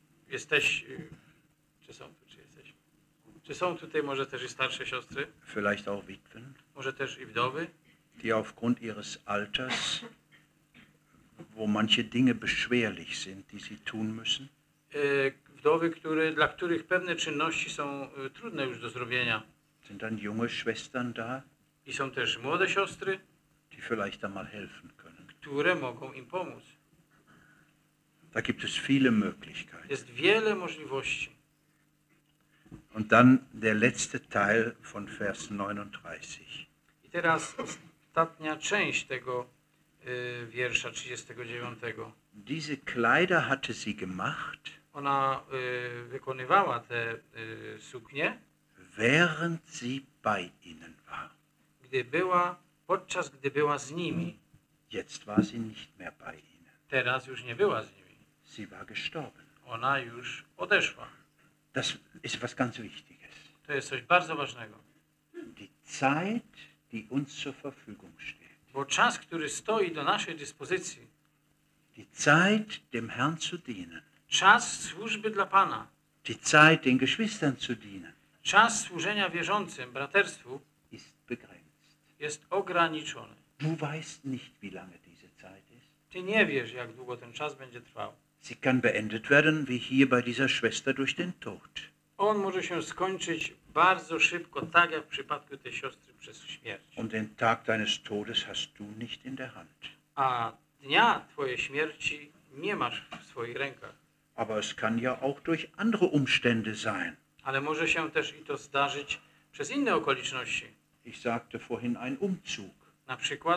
są tutaj może też i starsze siostry? Vielleicht auch Witwen, Może też i wdowy? die aufgrund ihres Alters, wo manche Dinge beschwerlich sind, die sie tun müssen, Wdowy, dla których pewne czynności są trudne już do zrobienia. sind dann junge Schwestern da, I są też młode siostry, die vielleicht einmal helfen können. które mogą im pomóc. Da gibt es viele Möglichkeiten. Jest wiele możliwości. Und dann der letzte Teil von Vers 39. I teraz ostatnia część tego wiersza 39. Diese Kleider hatte sie gemacht, Ona wykonywała te suknie, während sie bei ihnen war. podczas gdy była z nimi. Jetzt war sie nicht mehr bei ihnen. Teraz już nie była z nimi. Sie war gestorben. Ona już odeszła. Das ist was ganz Wichtiges. To jest coś bardzo ważnego. Die Zeit, die uns zur Verfügung steht. Bo czas, który stoi do naszej dyspozycji, Die Zeit, dem Herrn zu dienen. czas służby dla Pana, Die Zeit, den Geschwistern zu dienen, czas służenia wierzącym, braterstwu, ist begrenzt. jest ograniczony. Du weißt nicht, wie lange diese Zeit ist. Ty nie wiesz, jak długo ten czas będzie trwał. Sie kann beendet werden, wie hier bei dieser Schwester, durch den Tod. On może się skończyć bardzo szybko, tak jak w przypadku tej siostry przez śmierć. Und den Tag deines Todes hast du nicht in der Hand. A dnia twojej śmierci nie masz w swoich rękach. Aber es kann ja auch durch andere Umstände sein. Ale może się też i to zdarzyć przez inne okoliczności. Ich sagte vorhin ein Umzug. Na przykład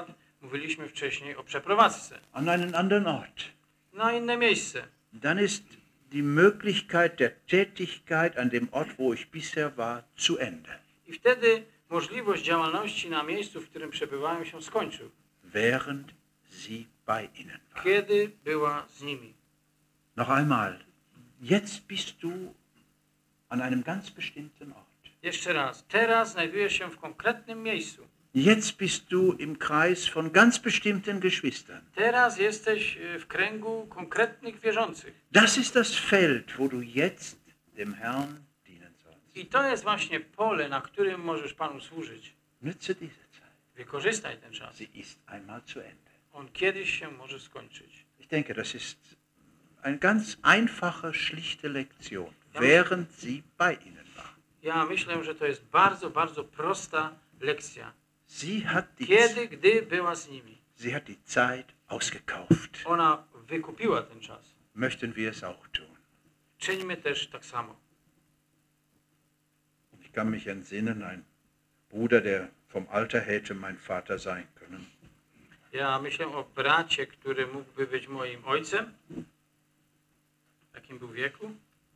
Mówiliśmy wcześniej o przeprowadzce an einen anderen Ort. na inne miejsce. Dann ist die Möglichkeit der Tätigkeit an dem Ort, wo ich bisher war, zu Ende. I wtedy możliwość działalności na miejscu, w którym przebywałem, się skończył. Während sie bei ihnen war. Kiedy była z nimi. Noch einmal, jetzt bist du an einem ganz bestimmten Ort. Jeszcze raz. Teraz znajdujesz się w konkretnym miejscu. Jetzt bist du im Kreis von ganz bestimmten Geschwistern. Teraz jesteś w kręgu konkretnych wierzących. Das ist das Feld, wo du jetzt dem Herrn dienen sollst. I to jest właśnie pole, na którym możesz Panu służyć. Nütze diese Zeit. Wykorzystaj ten czas. Sie ist einmal zu Ende. On kiedyś się może skończyć. Ich denke, das ist eine ganz einfache, schlichte Lektion, während sie bei ihnen war. Ja myślę, że to jest bardzo, bardzo prosta lekcja. Gdy była z nimi. Sie hat die Zeit ausgekauft. Ona wykupiła ten czas. Möchten wir es auch tun? Czyńmy też tak samo. Ich kann mich entsinnen, ein Bruder, der vom Alter hätte mein Vater sein können. Ja myślę o bracie, który mógłby być moim ojcem. W jakim był wieku?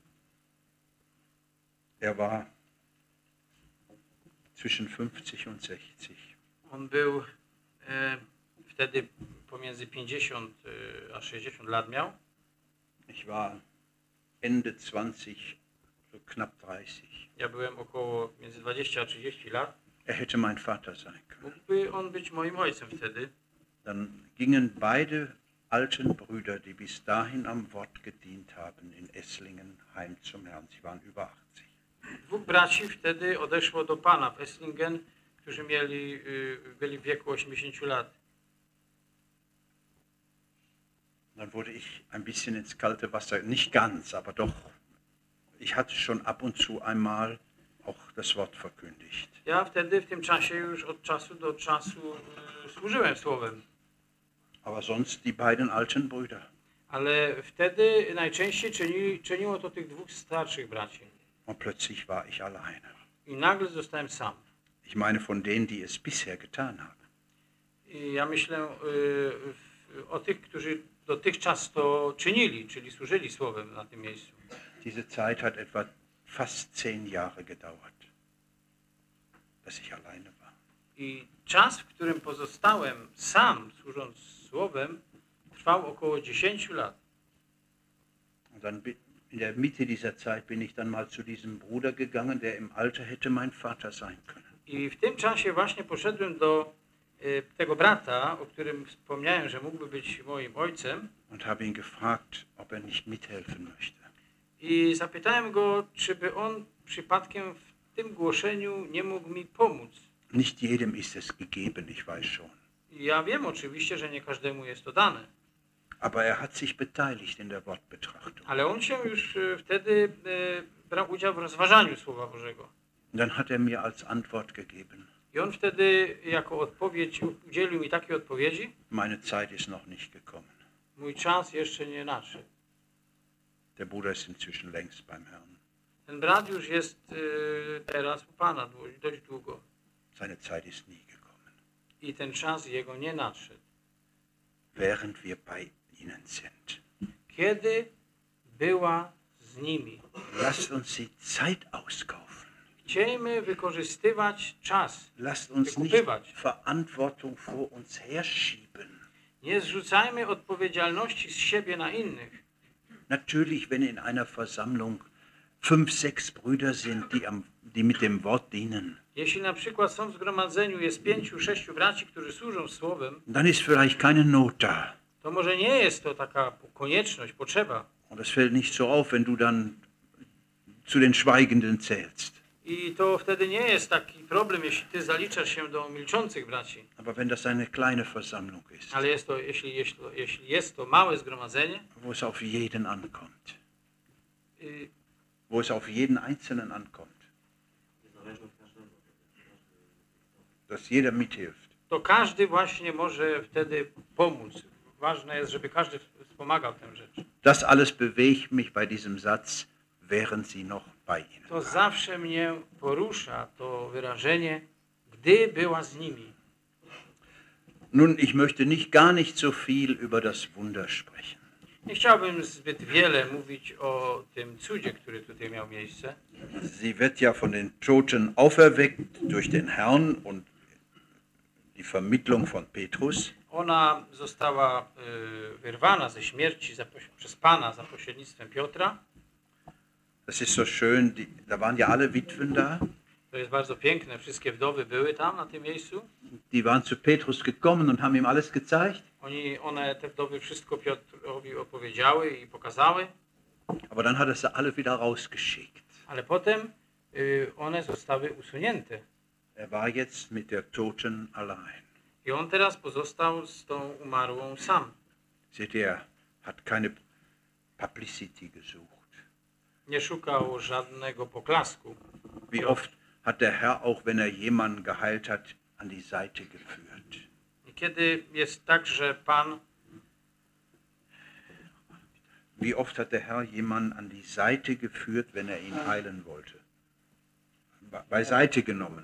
Er war zwischen 50 und 60. On był wtedy pomiędzy 50 a 60 lat miał. Ich war Ende 20, so knapp 30. Ja byłem około między 20 a 30 lat. Er hätte mein Vater sein können. Mógłby on być moim ojcem wtedy. Dann gingen beide alten Brüder, die bis dahin am Wort gedient haben, in Esslingen heim zum Herrn. Sie waren über 80. Dwóch braci wtedy odeszło do Pana w Esslingen, którzy byli w wieku 80 lat. Dann wurde ich ein bisschen ins kalte Wasser, nicht ganz, aber doch, ich hatte schon ab und zu einmal auch das Wort verkündigt. Ja wtedy w tym czasie już od czasu do czasu służyłem słowem. Aber sonst die beiden alten Brüder. Ale wtedy najczęściej czyniło to tych dwóch starszych braci. Und plötzlich war ich alleine. I nagle zostałem sam. Ich meine von denen, die es bisher getan haben. I ja myślę o tych, którzy dotychczas to czynili, czyli służyli słowem na tym miejscu. Diese Zeit hat etwa fast 10 Jahre gedauert, dass ich alleine war. I czas, w którym pozostałem sam, służąc słowem, trwał około 10 lat. Und dann in der Mitte dieser Zeit bin ich dann mal zu diesem Bruder gegangen, der im Alter hätte mein Vater sein können. I w tym czasie właśnie poszedłem do tego brata, o którym wspomniałem, że mógłby być moim ojcem. Und habe ihn gefragt, ob er nicht mithelfen möchte. I zapytałem go, czy by on przypadkiem w tym głoszeniu nie mógł mi pomóc. Nicht jedem ist es gegeben, ich weiß schon. Ja wiem oczywiście, że nie każdemu jest to dane. Aber er hat sich beteiligt in der Wortbetrachtung. Ale on się już wtedy brał udział w rozważaniu Słowa Bożego. Und dann hat er mir als Antwort gegeben, I on wtedy jako odpowiedź udzielił mi takiej odpowiedzi: meine Zeit ist noch nicht gekommen. mój czas jeszcze nie nadszedł. Der Bruder ist inzwischen längst beim Herrn. Ten brat już jest teraz u Pana dość długo. Seine Zeit ist nie gekommen. I ten czas jego nie nadszedł. Während wir bei ihnen sind. Kiedy była z nimi. Lasst uns die Zeit auskaufen. Chciejmy wykorzystywać czas. Lasst uns nicht Verantwortung vor uns herschieben. Nie zrzucajmy odpowiedzialności z siebie na innych. Natürlich, wenn in einer Versammlung 5-6 Brüder sind, die mit dem Wort dienen. Jeśli na przykład są w zgromadzeniu jest 5-6 braci, którzy służą słowem, dann ist vielleicht keine Not da. To może nie jest to taka konieczność, potrzeba. Und das fällt nicht so auf, wenn du dann zu den Schweigenden zählst. I to wtedy nie jest taki problem, jeśli ty zaliczasz się do milczących braci. Aber wenn das eine kleine Versammlung ist, ale jest to, jeśli jest to małe zgromadzenie, wo es auf jeden ankommt, wo es auf jeden Einzelnen ankommt, dass jeder mithilft, to każdy właśnie może wtedy pomóc. Ważne jest, żeby każdy wspomagał tę rzecz. Das alles bewegt mich bei diesem Satz, während sie noch bei ihnen To waren. zawsze mnie porusza to wyrażenie, gdy była z nimi. Nun, ich möchte gar nicht so viel über das Wunder sprechen. Nie chciałbym zbyt wiele mówić o tym cudzie, który tutaj miał miejsce. Sie wird ja von den Toten auferweckt durch den Herrn und die Vermittlung von Petrus. Ona została wyrwana ze śmierci przez Pana za pośrednictwem Piotra. Das ist so schön, da waren ja alle Witwen da. To jest bardzo piękne, wszystkie wdowy były tam na tym miejscu. Die waren zu Petrus gekommen und haben ihm alles gezeigt. Te wdowy wszystko Piotrowi opowiedziały i pokazały. Aber dann hat er sie alle wieder rausgeschickt. Ale potem one zostały usunięte. Er war jetzt mit der Toten allein. I on teraz pozostał z tą umarłą sam. Seht ihr, er hat keine Publicity gesucht. Nie szukał żadnego poklasku. Wie oft hat der Herr, auch wenn er jemanden geheilt hat, an die Seite geführt. I kiedy jest tak, że Pan... Wie oft hat der Herr jemanden an die Seite geführt, wenn er ihn heilen wollte? Beiseite genommen.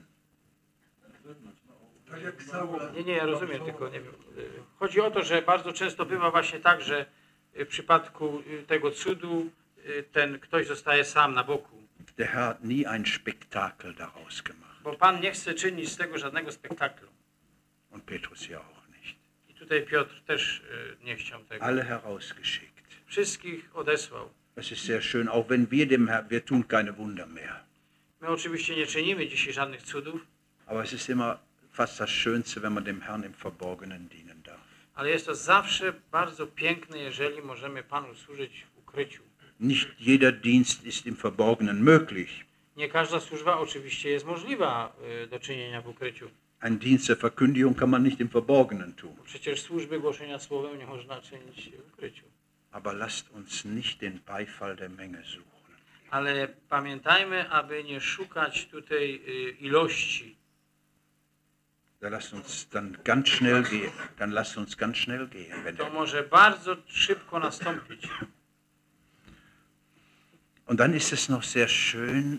Nie, ja rozumiem, tylko nie wiem. Chodzi o to, że bardzo często bywa właśnie tak, że w przypadku tego cudu ten ktoś zostaje sam na boku. Der Herr hat nie ein Spektakel daraus gemacht. Bo Pan nie chce czynić z tego żadnego spektaklu. Und Petrus ja auch nicht. I tutaj Piotr też nie chciał tego. Alle herausgeschickt. Wszystkich odesłał. Das ist sehr schön, auch wenn wir tun keine Wunder mehr. My oczywiście nie czynimy dzisiaj żadnych cudów. Aber es ist immer fast das Schönste, wenn man dem Herrn im Verborgenen dienen darf. Ale jest to zawsze bardzo piękne, jeżeli możemy Panu służyć w ukryciu. Nicht jeder Dienst ist im Verborgenen möglich. Nie każda służba oczywiście jest możliwa do czynienia w ukryciu. Ein Dienst der Verkündigung kann man nicht im Verborgenen tun. Przecież służby głoszenia słowem nie można czynić w ukryciu. Aber lasst uns nicht den Beifall der Menge suchen. Ale pamiętajmy, aby nie szukać tutaj ilości. Da lasst uns dann ganz schnell gehen. Dann lasst uns ganz schnell gehen. Wenn To może bardzo szybko nastąpić. Und dann ist es noch sehr schön,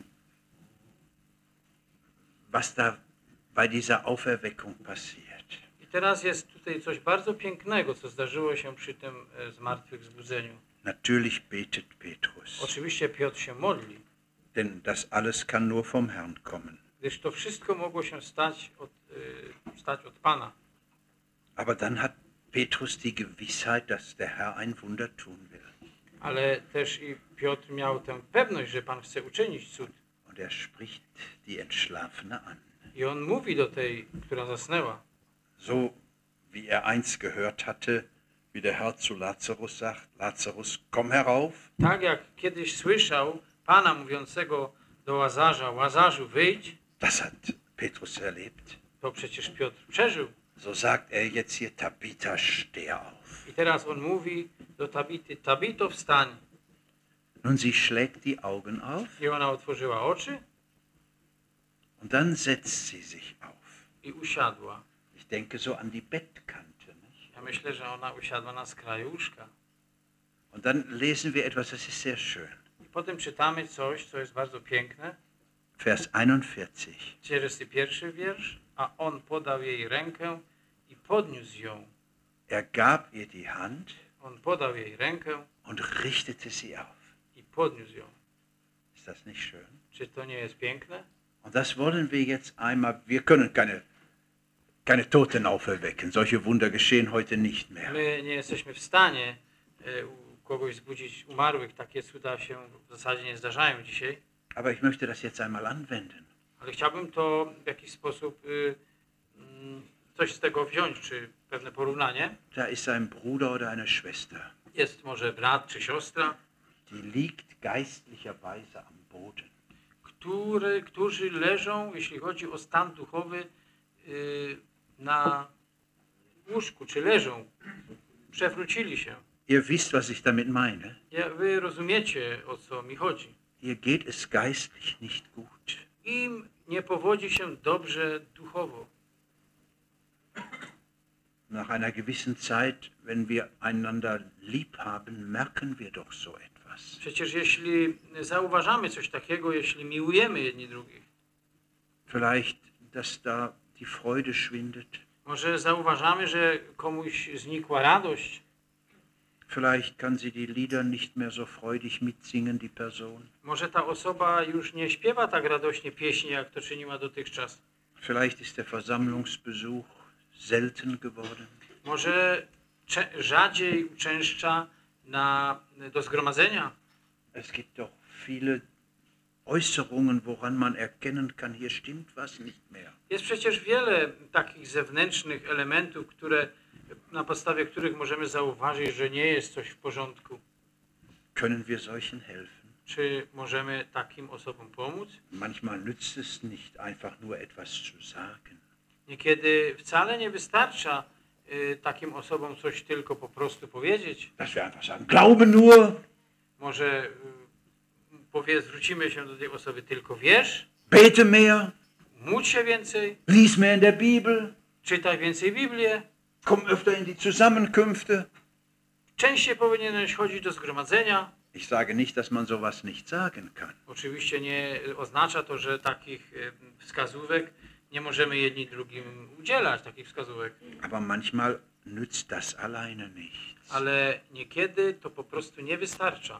was da bei dieser Auferweckung passiert. I teraz jest tutaj coś bardzo pięknego, co zdarzyło się przy tym zmartwychwzbudzeniu. Natürlich betet Petrus, Oczywiście Piotr się modli, denn das alles kann nur vom Herrn kommen. gdyż to wszystko mogło się stać od Pana. Aber dann hat Petrus die Gewissheit, dass der Herr ein Wunder tun will. Ale też i Piotr miał tę pewność, że Pan chce uczynić cud. Und er spricht die Entschlafene an. I on mówi do tej, która zasnęła. So wie er einst gehört hatte, wie der Herr zu Lazarus sagt, Lazarus, komm herauf. Tak jak kiedyś słyszał Pana mówiącego do Łazarza, Łazarzu, wyjdź, Das hat Petrus erlebt. to przecież Piotr przeżył. So sagt er jetzt hier, Tabitha, steh auf. I teraz on mówi do Tabity, Tabito, wstań. Nun, sie schlägt die Augen auf I ona otworzyła oczy und dann setzt sie sich auf. i usiadła. Ich denke so an die Bettkante. Nicht? Ja myślę, że ona usiadła na skraju łóżka. Und dann lesen wir etwas, das ist sehr schön. I potem czytamy coś, co jest bardzo piękne. Vers 41. 41 wiersz. A on podał jej rękę i podniósł ją. Er gab ihr die Hand On podał jej rękę und richtete sie auf. i podniósł ją. Ist das nicht schön? Czy to nie jest piękne? Und das wollen wir jetzt einmal, wir können keine Toten auferwecken. Solche Wunder geschehen heute nicht mehr. My nie jesteśmy w stanie u kogoś zbudzić umarłych. Takie cuda się w zasadzie nie zdarzają dzisiaj. Aber ich möchte das jetzt einmal anwenden. Ale chciałbym to w jakiś sposób coś z tego wziąć, czy pewne porównanie. Da ist ein Bruder oder eine Schwester. Jest może brat czy siostra, Die liegt geistlicherweise am Boden. którzy leżą, jeśli chodzi o stan duchowy, na łóżku, czy leżą, przewrócili się. Ihr wisst, was ich damit meine. Wy rozumiecie, o co mi chodzi. Ihr geht es geistlich nicht gut. Im nie powodzi się dobrze duchowo. Nach einer gewissen Zeit, wenn wir einander lieb haben, merken wir doch so etwas. Przecież jeśli zauważamy coś takiego, jeśli miłujemy jedni drugich, Vielleicht, dass da die Freude schwindet. Może zauważamy, że komuś znikła radość. Vielleicht kann sie die Lieder nicht mehr so freudig mitsingen, die Person. Może ta osoba już nie śpiewa tak radośnie pieśni, jak to czyniła dotychczas. Vielleicht ist der Versammlungsbesuch selten geworden. Może rzadziej uczęszcza do zgromadzenia. Es gibt doch viele Äußerungen, woran man erkennen kann, hier stimmt was nicht mehr. Jest przecież wiele takich zewnętrznych elementów, na podstawie których możemy zauważyć, że nie jest coś w porządku. Können wir solchen helfen? Czy możemy takim osobom pomóc? Manchmal nützt es nicht, einfach nur etwas zu sagen. Niekiedy wcale nie wystarcza takim osobom coś tylko po prostu powiedzieć. Dass wir einfach sagen, glaube nur. Może zwrócimy się do tej osoby, tylko wierz, Bete mehr. módl się więcej, Lies mehr in der Bibel. czytaj więcej Biblię, Komm öfter in die Zusammenkünfte. częściej powinieneś chodzić do zgromadzenia. Ich sage nicht, dass man sowas nicht sagen kann. Oczywiście nie oznacza to, że takich wskazówek nie możemy jedni drugim udzielać, takich wskazówek. Aber manchmal nützt das alleine nichts. Ale niekiedy to po prostu nie wystarcza.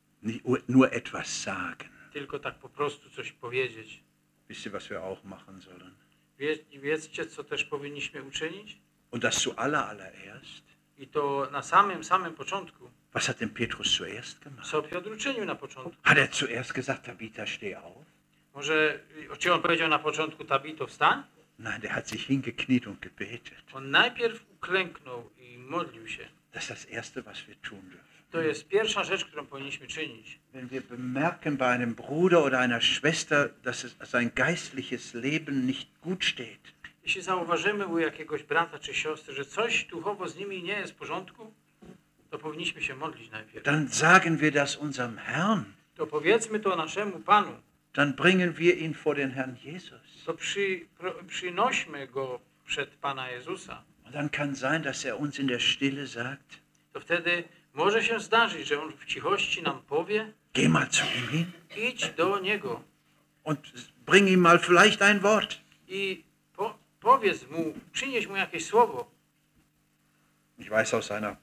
Nur etwas sagen. Tylko tak po prostu coś powiedzieć. Wisst ihr, was wir auch machen sollen? Wiecie, co też powinniśmy uczynić? Und das zuallererst. I to na samym początku. Was hat denn Petrus zuerst gemacht? Co Piotr uczynił na początku? Hat er zuerst gesagt, Tabitha, steh auf? Może, czy on powiedział na początku, Tabito, wstań? Nein, der hat sich hingekniet und gebetet. On najpierw uklęknął i modlił się. Das ist das Erste, was wir tun dürfen. To jest pierwsza rzecz, którą powinniśmy czynić. Wenn wir bemerken bei einem Bruder oder einer Schwester, dass sein geistliches Leben nicht gut steht, Jeśli zauważymy u jakiegoś brata czy siostry, że coś duchowo z nimi nie jest w porządku, to powinniśmy się modlić najpierw. dann sagen wir das unserem Herrn. To powiedzmy to naszemu Panu. Dann bringen wir ihn vor den Herrn Jesus. To przynośmy go przed Pana Jezusa. Und dann kann sein, dass er uns in der Stille sagt, To wtedy może się zdarzyć, że on w cichości nam powie: geh mal zu ihm hin idź do niego und bring ihm mal vielleicht ein Wort. i powiedz mu, przynieś mu jakieś słowo. Ich weiß aus einer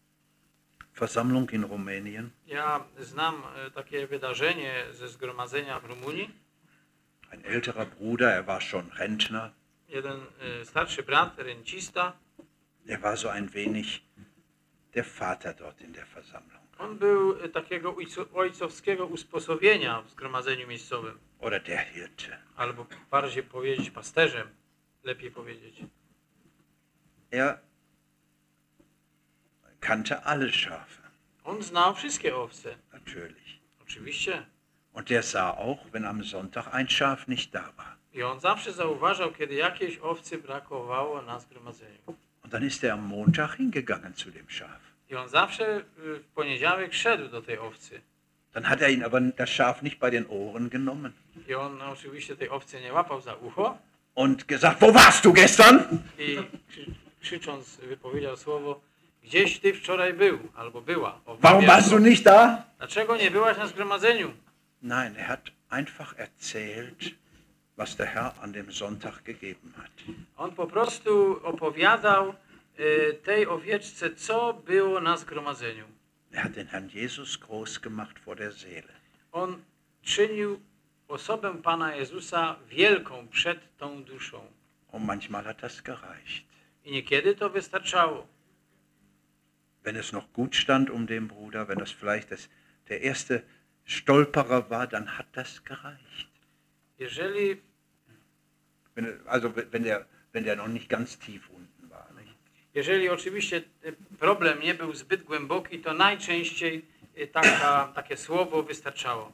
Versammlung in Rumänien, Ja znam takie wydarzenie ze zgromadzenia w Rumunii. ein älterer Bruder, er war schon Rentner, Jeden starszy brat, rencista, er war so ein wenig der Vater dort in der Versammlung. on był takiego ojcowskiego usposobienia w zgromadzeniu miejscowym. Oder der Hirte. Albo bardziej powiedzieć pasterzem, lepiej powiedzieć. Er kannte alle Schafe, On znał wszystkie owce, natürlich. oczywiście. Und der sah auch, wenn am Sonntag ein Schaf nicht da war. I on zawsze zauważał, kiedy jakiejś owcy brakowało na zgromadzeniu. Und dann ist er am Montag hingegangen zu dem Schaf. I on zawsze w poniedziałek szedł do tej owcy. Dann hat er ihn aber das Schaf nicht bei den Ohren genommen I on oczywiście tej owcy nie łapał za ucho und gesagt, wo warst du gestern? i krzycząc wypowiedział słowo: gdzieś ty wczoraj był albo była. Warum warst du nicht da? Dlaczego nie byłaś na zgromadzeniu? Nein, er hat einfach erzählt, was der Herr an dem Sonntag gegeben hat. On po prostu opowiadał tej owieczce, co było na zgromadzeniu. Er hat den Herrn Jesus groß gemacht vor der Seele. On czynił osobę Pana Jezusa wielką przed tą duszą. Und manchmal hat das gereicht. I niekiedy to wystarczało. Wenn es noch gut stand um den Bruder, wenn das vielleicht der erste Stolperer war, dann hat das gereicht. Jeżeli Wenn der noch nicht ganz tief unten war. Nicht? Jeżeli oczywiście problem nie był zbyt głęboki, to najczęściej takie słowo wystarczało.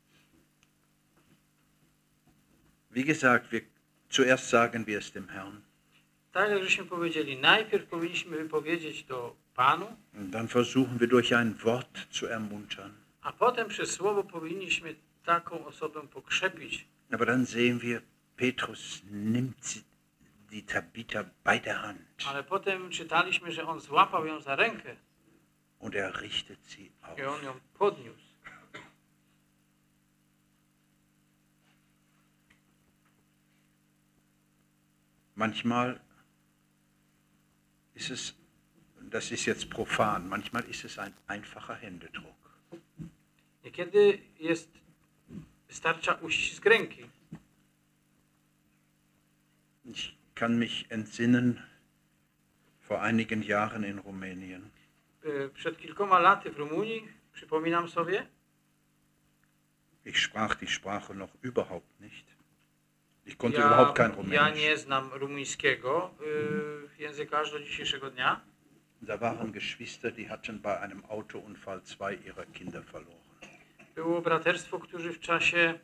Wie gesagt, zuerst sagen wir es dem Herrn. Tak jak żeśmy powiedzieli, najpierw powinniśmy wypowiedzieć to Panu, Und dann versuchen wir durch ein Wort zu ermuntern. a potem przez słowo powinniśmy taką osobę pokrzepić. Aber dann sehen wir, Petrus nimmt die Tabitha bei der Hand Ale potem czytaliśmy, że on złapał ją za rękę und er richtet sie auf. i on ją podniósł. Manchmal das ist jetzt profan, manchmal ist es ein einfacher Händedruck. Niekiedy wystarcza uścisk ręki. Ich kann mich entsinnen, vor einigen Jahren in Rumänien. Przed kilkoma laty w Rumunii, przypominam sobie, Ich sprach die Sprache noch überhaupt nicht. Ich konnte überhaupt kein ja Rumänisch. nie znam rumuńskiego języka aż do dzisiejszego dnia. Da waren Geschwister, die hatten bei einem Autounfall 2 ihrer Kinder verloren. Było braterstwo, którzy w czasie,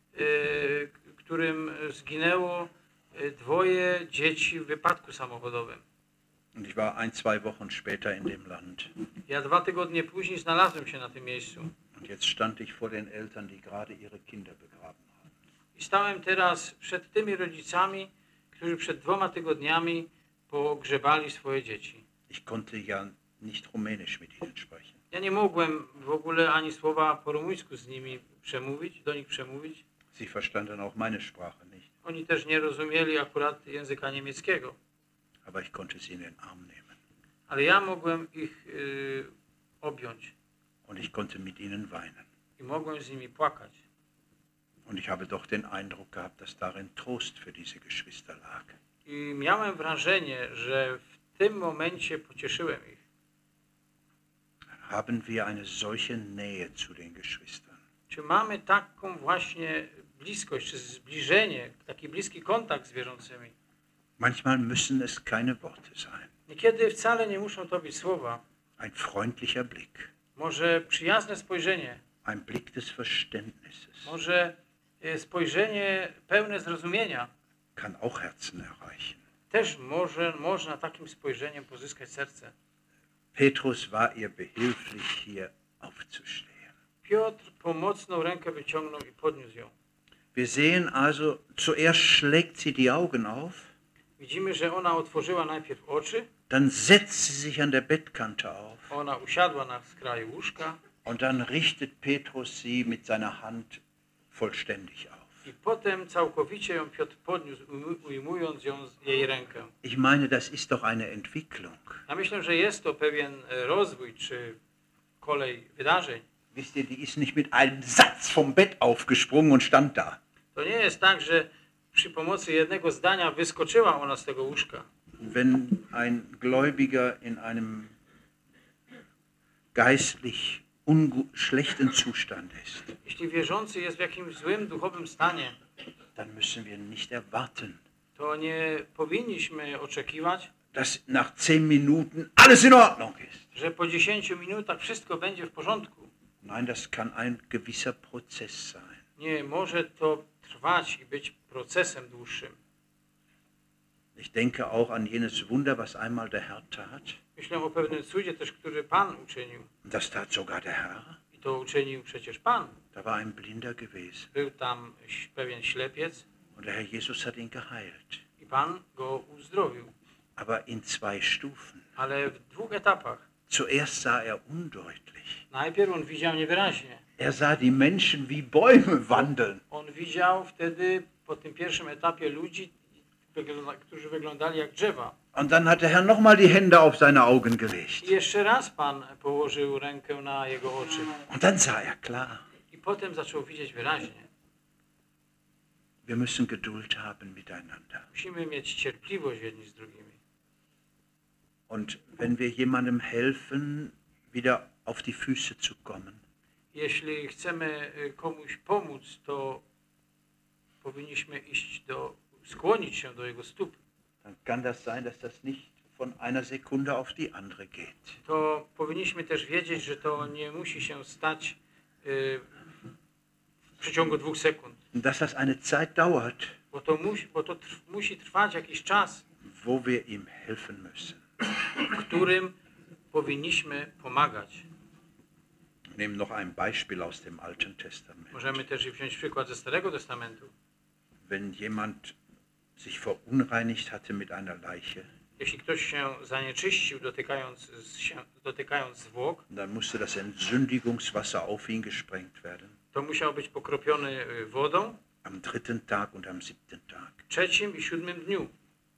którym zginęło 2 dzieci w wypadku samochodowym. Und ich war 1-2 Wochen später in dem Land. Ja 2 tygodnie później znalazłem się na tym miejscu. Und jetzt stand ich vor den Eltern, die gerade ihre Kinder begraben haben. I stałem teraz przed tymi rodzicami, którzy przed 2 tygodniami pogrzebali swoje dzieci. Ich konnte ja nicht Rumänisch mit ihnen sprechen. Ja nie mogłem w ogóle ani słowa po rumuńsku z nimi do nich przemówić. Sie verstanden auch meine Sprache nicht. Oni też nie rozumieli akurat języka niemieckiego. Aber ich konnte sie in den Arm nehmen. Ale ja mogłem ich objąć Und ich konnte mit ihnen weinen. i mogłem z nimi płakać. Und ich habe doch den Eindruck gehabt, dass darin Trost für diese Geschwister lag. I miałem wrażenie, że w tym momencie pocieszyłem ich. Haben wir eine solche Nähe zu den Geschwistern? Czy mamy taką właśnie bliskość, czy zbliżenie, taki bliski kontakt z wierzącymi? Manchmal müssen es keine Worte sein. Niekiedy wcale nie muszą to być słowa. Ein freundlicher Blick, Może przyjazne spojrzenie, ein Blick des Verständnisses może spojrzenie pełne zrozumienia. kann auch Herzen erreichen. Też można takim spojrzeniem pozyskać serce. Petrus war ihr behilflich, hier aufzustehen. Piotr pomocną rękę wyciągnął i podniósł ją. Wir sehen also, zuerst schlägt sie die Augen auf, Widzimy, że ona otworzyła najpierw oczy, dann setzt sie sich an der Bettkante auf ona usiadła na skraju łóżka und dann richtet Petrus sie mit seiner Hand vollständig auf. i potem całkowicie ją Piotr podniósł, ujmując jej rękę. Ich meine, das ist doch eine Entwicklung. Ja myślę, że jest to pewien rozwój czy kolej wydarzeń. Wisst ihr, die ist nicht mit einem Satz vom Bett aufgesprungen und stand da. To nie jest tak, że przy pomocy jednego zdania wyskoczyła ona z tego łóżka. Wenn ein Gläubiger in einem geistlich schlechten Zustand ist, Jeśli wierzący jest w jakimś złym duchowym stanie, dann müssen wir nicht erwarten, to nie powinniśmy oczekiwać, dass nach 10 Minuten alles in Ordnung ist. że po 10 minutach wszystko będzie w porządku. Nein, das kann ein gewisser Prozess sein. Nie, może to trwać i być procesem dłuższym. Ich denke auch an jenes Wunder, was einmal der Herr tat. Myślę o pewnym cudzie też, który Pan uczynił. Das tat sogar der Herr. I to uczynił przecież Pan. Da war ein Blinder gewesen. Był tam pewien ślepiec Und der Herr Jesus hat ihn geheilt. i Pan go uzdrowił. Aber in 2 Stufen. Ale w 2 etapach. Zuerst sah er undeutlich. Najpierw on widział niewyraźnie. Er sah die Menschen wie Bäume wandeln. On widział wtedy po tym pierwszym etapie ludzi, którzy wyglądali jak drzewa. Und dann hat der Herr nochmal die Hände auf seine Augen gelegt. I jeszcze raz Pan położył rękę na jego oczy. Und dann sah er klar. I potem zaczął widzieć wyraźnie. Wir müssen Geduld haben miteinander. Musimy mieć cierpliwość jedni z drugimi. Und wenn wir jemandem helfen, wieder auf die Füße zu kommen, Jeśli chcemy komuś pomóc, to powinniśmy skłonić się do jego stóp. dann kann das sein, dass das nicht von einer Sekunde auf die andere geht. To powinniśmy też wiedzieć, że to nie musi się stać w przeciągu 2 sekund. Und dass das eine Zeit dauert, Bo to musi trwać jakiś czas, wo wir ihm helfen müssen. w którym powinniśmy pomagać. Ich nehme noch ein Beispiel aus dem Alten Testament. Możemy też wziąć przykład ze Starego Testamentu. Wenn jemand sich verunreinigt hatte mit einer Leiche, Jeśli ktoś się zanieczyścił dotykając zwłok, dann musste das Entsündigungswasser auf ihn gesprengt werden. to musiał być pokropiony wodą Am 3. Tag und am 7. Tag. w 3. i 7. dniu.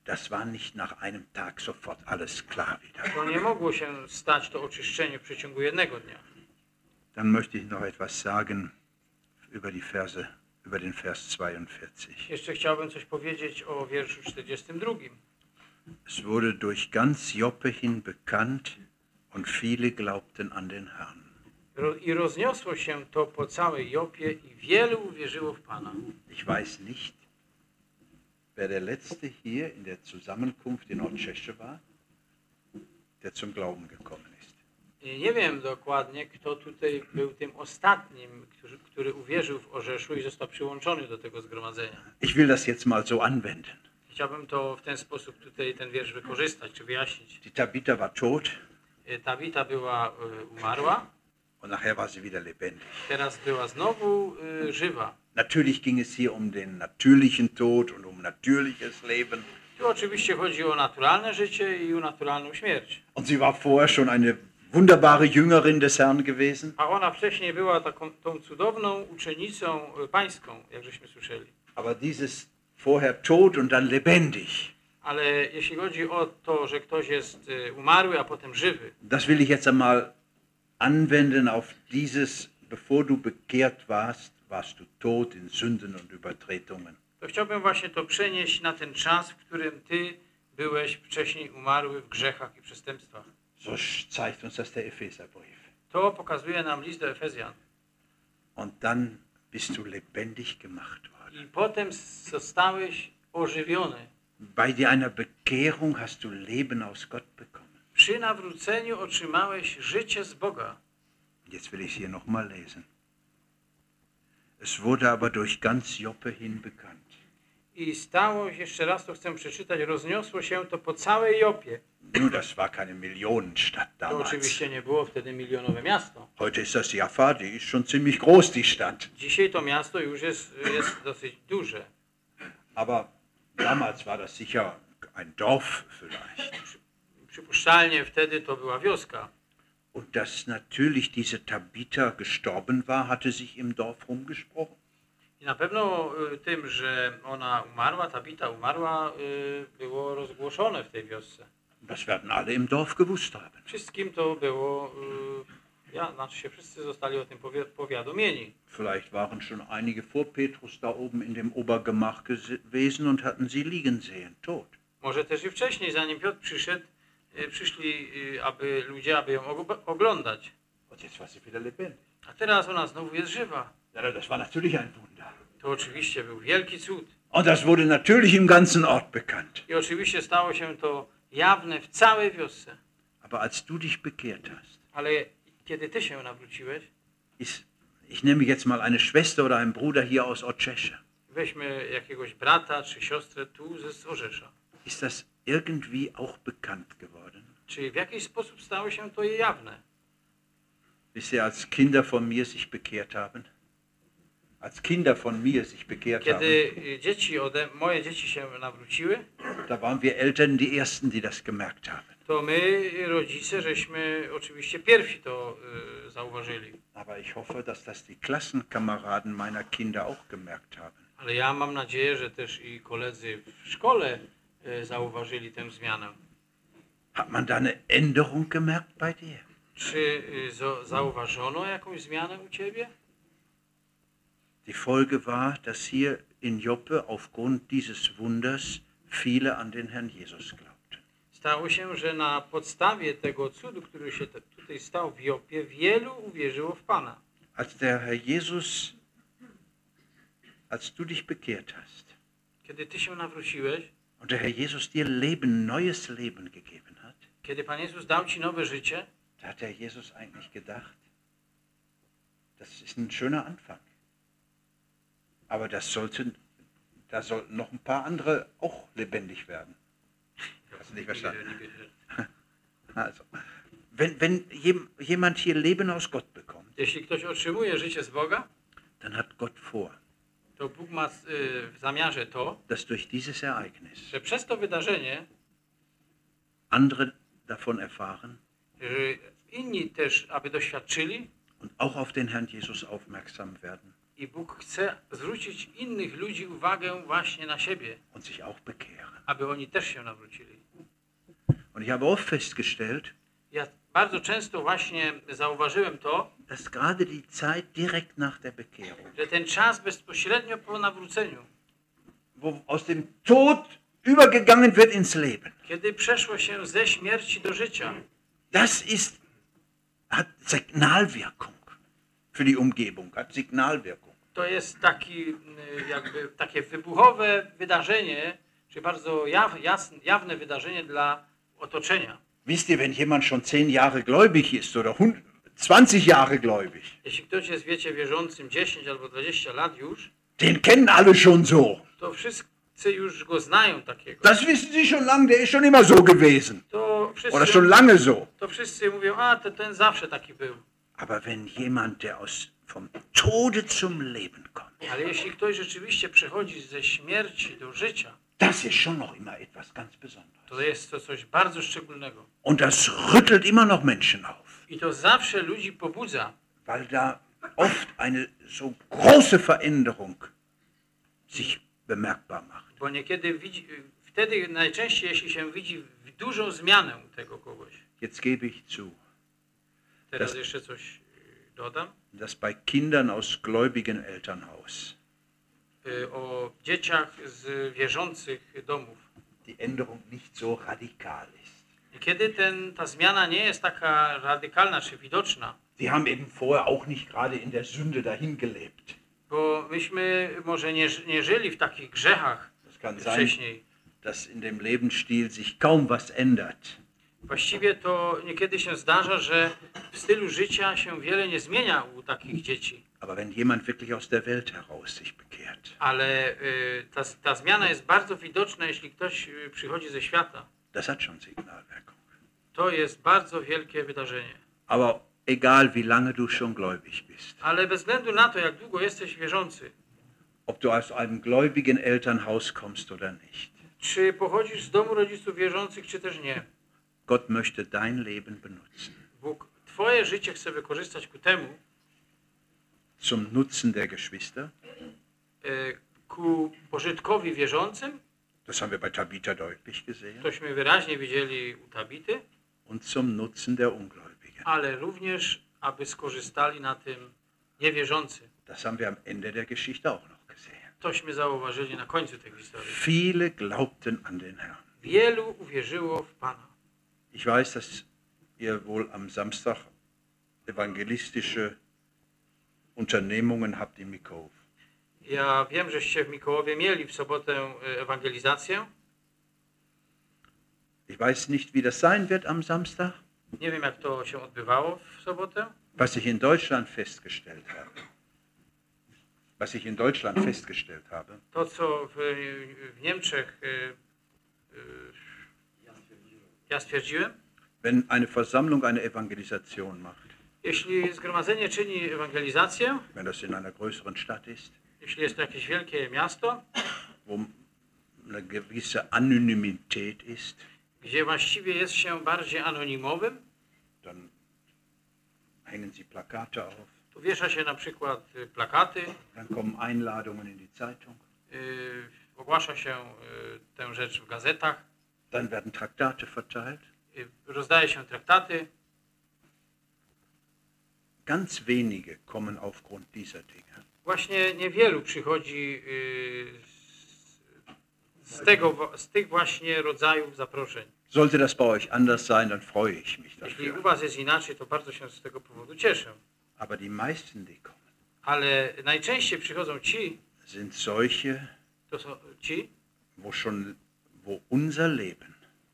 das war nicht nach einem Tag sofort alles klar wieder. To nie mogło się stać to oczyszczenie w przeciągu jednego dnia. Dann möchte ich noch etwas sagen über den Vers 42. Jeszcze chciałbym coś powiedzieć o wierszu 42. Es wurde durch ganz Joppe hin bekannt und viele glaubten an den Herrn. I rozniosło się to po całej Jopie i wielu uwierzyło w Pana. Ich weiß nicht, wer der Letzte hier in der Zusammenkunft in Otschesche war, der zum Glauben gekommen ist. I nie wiem dokładnie, kto tutaj był tym ostatnim, który uwierzył w Orzeszu i został przyłączony do tego zgromadzenia. Ich will das jetzt mal so anwenden. Chciałbym to w ten sposób tutaj ten wiersz wykorzystać, czy wyjaśnić. Die Tabitha war tot Tabita była umarła, und nachher war sie wieder lebendig. teraz była znowu żywa. Natürlich ging es hier um den natürlichen Tod und um natürliches Leben. Tu oczywiście chodzi o naturalne życie i o naturalną śmierć. Und sie war vorher schon eine wunderbare Jüngerin des Herrn gewesen. A ona wcześniej była tą cudowną uczennicą pańską, jak żeśmy słyszeli. Aber dieses vorher tot und dann lebendig, Ale jeśli chodzi o to, że ktoś jest umarły, a potem żywy, das will ich jetzt einmal anwenden auf dieses, bevor du bekehrt warst du tot in Sünden und Übertretungen. to chciałbym właśnie to przenieść na ten czas, w którym ty byłeś wcześniej umarły w grzechach i przestępstwach. So zeigt uns das der Epheserbrief. To pokazuje nam list do Efezjan. Und dann bist du lebendig gemacht worden. I potem zostałeś ożywiony. Bei deiner Bekehrung hast du Leben aus Gott bekommen. Przy nawróceniu otrzymałeś życie z Boga. Jetzt will ich es hier nochmal lesen. Es wurde aber durch ganz Joppe hin bekannt. I stało się, jeszcze raz to chcę przeczytać, rozniosło się to po całej Jopie. Nun, das war keine Millionenstadt To damals. oczywiście nie było wtedy milionowe miasto. Heute ist das Jaffa, die ist schon ziemlich groß, die Stadt. Dzisiaj to miasto już jest dosyć duże. Aber damals war das sicher ein Dorf vielleicht. Przypuszczalnie wtedy to była wioska. Und dass natürlich diese Tabitha gestorben war, hatte sich im Dorf rumgesprochen. I na pewno tym, że ona umarła, Tabita umarła, było rozgłoszone w tej wiosce. Das werden alle im Dorf gewusst haben. Wszystkim to było, wszyscy zostali o tym powiadomieni. Vielleicht waren schon einige vor Petrus da oben in dem Obergemach gewesen und hatten sie liegen sehen, tot. Może też i wcześniej, zanim Piotr przyszedł, przyszli, aby ją oglądać. Und jetzt war sie wieder lebendig. A teraz ona znowu jest żywa. Ja, das war natürlich ein Wunder. To oczywiście był wielki cud. Und das wurde natürlich im ganzen Ort bekannt. I oczywiście stało się to jawne w całej wiosce. Aber als du dich bekehrt hast, Ale kiedy ty się nawróciłeś, ich nehme jetzt mal eine Schwester oder einen Bruder hier aus Otschesche. weźmy jakiegoś brata czy siostrę tu z Orzesza. Ist das irgendwie auch bekannt geworden? Czy w jakiś sposób stało się to jawne? Bis sie als Kinder von mir sich bekehrt haben? Als Kinder von mir sich bekehrt haben, Kiedy moje dzieci się nawróciły, da waren wir Eltern die Ersten, die das gemerkt haben. to my, rodzice, żeśmy oczywiście pierwsi to zauważyli. Aber ich hoffe, dass das die Klassenkameraden meiner Kinder auch gemerkt haben. Ale ja mam nadzieję, że też i koledzy w szkole zauważyli tę zmianę. Hat man da eine Änderung gemerkt bei dir? Czy zauważono jakąś zmianę u ciebie? Die Folge war, dass hier in Joppe aufgrund dieses Wunders viele an den Herrn Jesus glaubten. Stało się, że na podstawie tego cudu, który się tutaj stał w Jopie, wielu uwierzyło w Pana. Als du dich bekehrt hast Kiedy ty się nawróciłeś, und der Herr Jesus dir Leben, neues Leben gegeben hat, kiedy Pan Jezus dał ci nowe życie, da hat der Jesus eigentlich gedacht, das ist ein schöner Anfang. Aber da sollten noch ein paar andere auch lebendig werden. Hast du nicht verstanden? Also, wenn jemand hier Leben aus Gott bekommt, jeśli ktoś otrzymuje życie z Boga, dann hat Gott vor, to Bóg ma w zamiarze to, dass durch dieses Ereignis że przez to wydarzenie andere davon erfahren inni też, aby doświadczyli, und auch auf den Herrn Jesus aufmerksam werden i Bóg chce zwrócić innych ludzi uwagę właśnie na siebie und sich auch bekehren. aby oni też się nawrócili. Und ich habe oft festgestellt, Ja bardzo często właśnie zauważyłem to, dass gerade die Zeit direkt nach der Bekehrung, że ten czas bezpośrednio po nawróceniu, wo aus dem Tod übergegangen wird ins Leben, kiedy przeszło się ze śmierci do życia, das hat Signalwirkung für die Umgebung, hat Signalwirkung. to jest jakby takie wybuchowe wydarzenie, czy bardzo jawne wydarzenie dla otoczenia. Wisst ihr, wenn jemand schon 10 Jahre gläubig ist oder 20 Jahre gläubig, Jeśli ktoś jest, wiecie, wierzącym 10 albo 20 lat już, den kennen alle schon so. to wszyscy już go znają takiego. Das wissen sie schon lange, der ist schon immer so gewesen. To Oder schon lange so. to wszyscy mówią, a ten zawsze taki był. Aber wenn jemand, der vom Tode zum Leben kommt, Ale jeśli ktoś rzeczywiście przechodzi ze śmierci do życia, das ist schon noch immer etwas ganz Besonderes. to jest to coś bardzo szczególnego. Und das rüttelt immer noch Menschen auf, I to zawsze ludzi pobudza, weil da oft eine so große Veränderung sich bemerkbar macht. bo niekiedy wtedy najczęściej, jeśli się widzi dużą zmianę u tego kogoś. Jetzt gebe ich zu, Teraz jeszcze coś dodam. dass bei Kindern aus gläubigen Elternhaus O dzieciach z wierzących domów. die Änderung nicht so radikal ist. I kiedy ta zmiana nie jest taka radykalna czy widoczna, Sie haben eben vorher auch nicht gerade in der Sünde dahin gelebt. bo myśmy może nie żyli w takich grzechach Es kann sein, wcześniej. dass in dem Lebensstil sich kaum was ändert. Właściwie to niekiedy się zdarza, że w stylu życia się wiele nie zmienia u takich dzieci. Aber wenn jemand wirklich aus der Welt heraus sich bekehrt, Ale ta zmiana jest bardzo widoczna, jeśli ktoś przychodzi ze świata. das hat schon Signalwirkung. To jest bardzo wielkie wydarzenie. Aber egal wie lange du schon gläubig bist, Ale bez względu na to, jak długo jesteś wierzący, ob du aus einem gläubigen Elternhaus kommst oder nicht, czy pochodzisz z domu rodziców wierzących, czy też nie, Gott möchte dein Leben benutzen Bóg twoje życie chce wykorzystać ku temu, zum Nutzen der Geschwister. ku pożytkowi wierzącym, Das haben wir bei Tabitha deutlich gesehen. tośmy wyraźnie widzieli u Tabity, Und zum Nutzen der Ungläubigen. ale również, aby skorzystali na tym niewierzący. Das haben wir am Ende der Geschichte auch noch gesehen. Tośmy zauważyli na końcu tej historii. Viele glaubten an den Herrn. Wielu uwierzyło w Pana. Ich weiß, dass ihr wohl am Samstag evangelistische Unternehmungen habt in Mikołów. Ja wiem, żeście w Mikołowie mieli w sobotę ewangelizację. Ich weiß nicht, wie das sein wird am Samstag. Nie wiem, jak to się odbywało w sobotę. Was ich in Deutschland festgestellt habe. To, co w Niemczech ja stwierdziłem, wenn eine Versammlung eine Evangelisation macht, jeśli zgromadzenie czyni ewangelizację, wenn das in einer größeren Stadt ist, jeśli jest to jakieś wielkie miasto, wo eine gewisse Anonymität ist, gdzie właściwie jest się bardziej anonimowym, dann hängen sie Plakate auf, tu wiesza się na przykład plakaty, dann kommen Einladungen in die Zeitung, ogłasza się tę rzecz w gazetach, dann werden Traktate verteilt. Rozdaje się traktaty. Ganz wenige kommen aufgrund dieser Dinge. Właśnie niewielu przychodzi z tych właśnie rodzajów zaproszeń. Sollte das bei euch anders sein, dann freue ich mich Jeśli u dafür. was jest inaczej, to bardzo się z tego powodu cieszę. Aber die meisten, die kommen, Ale najczęściej przychodzą ci, sind solche, to są ci, wo unser Leben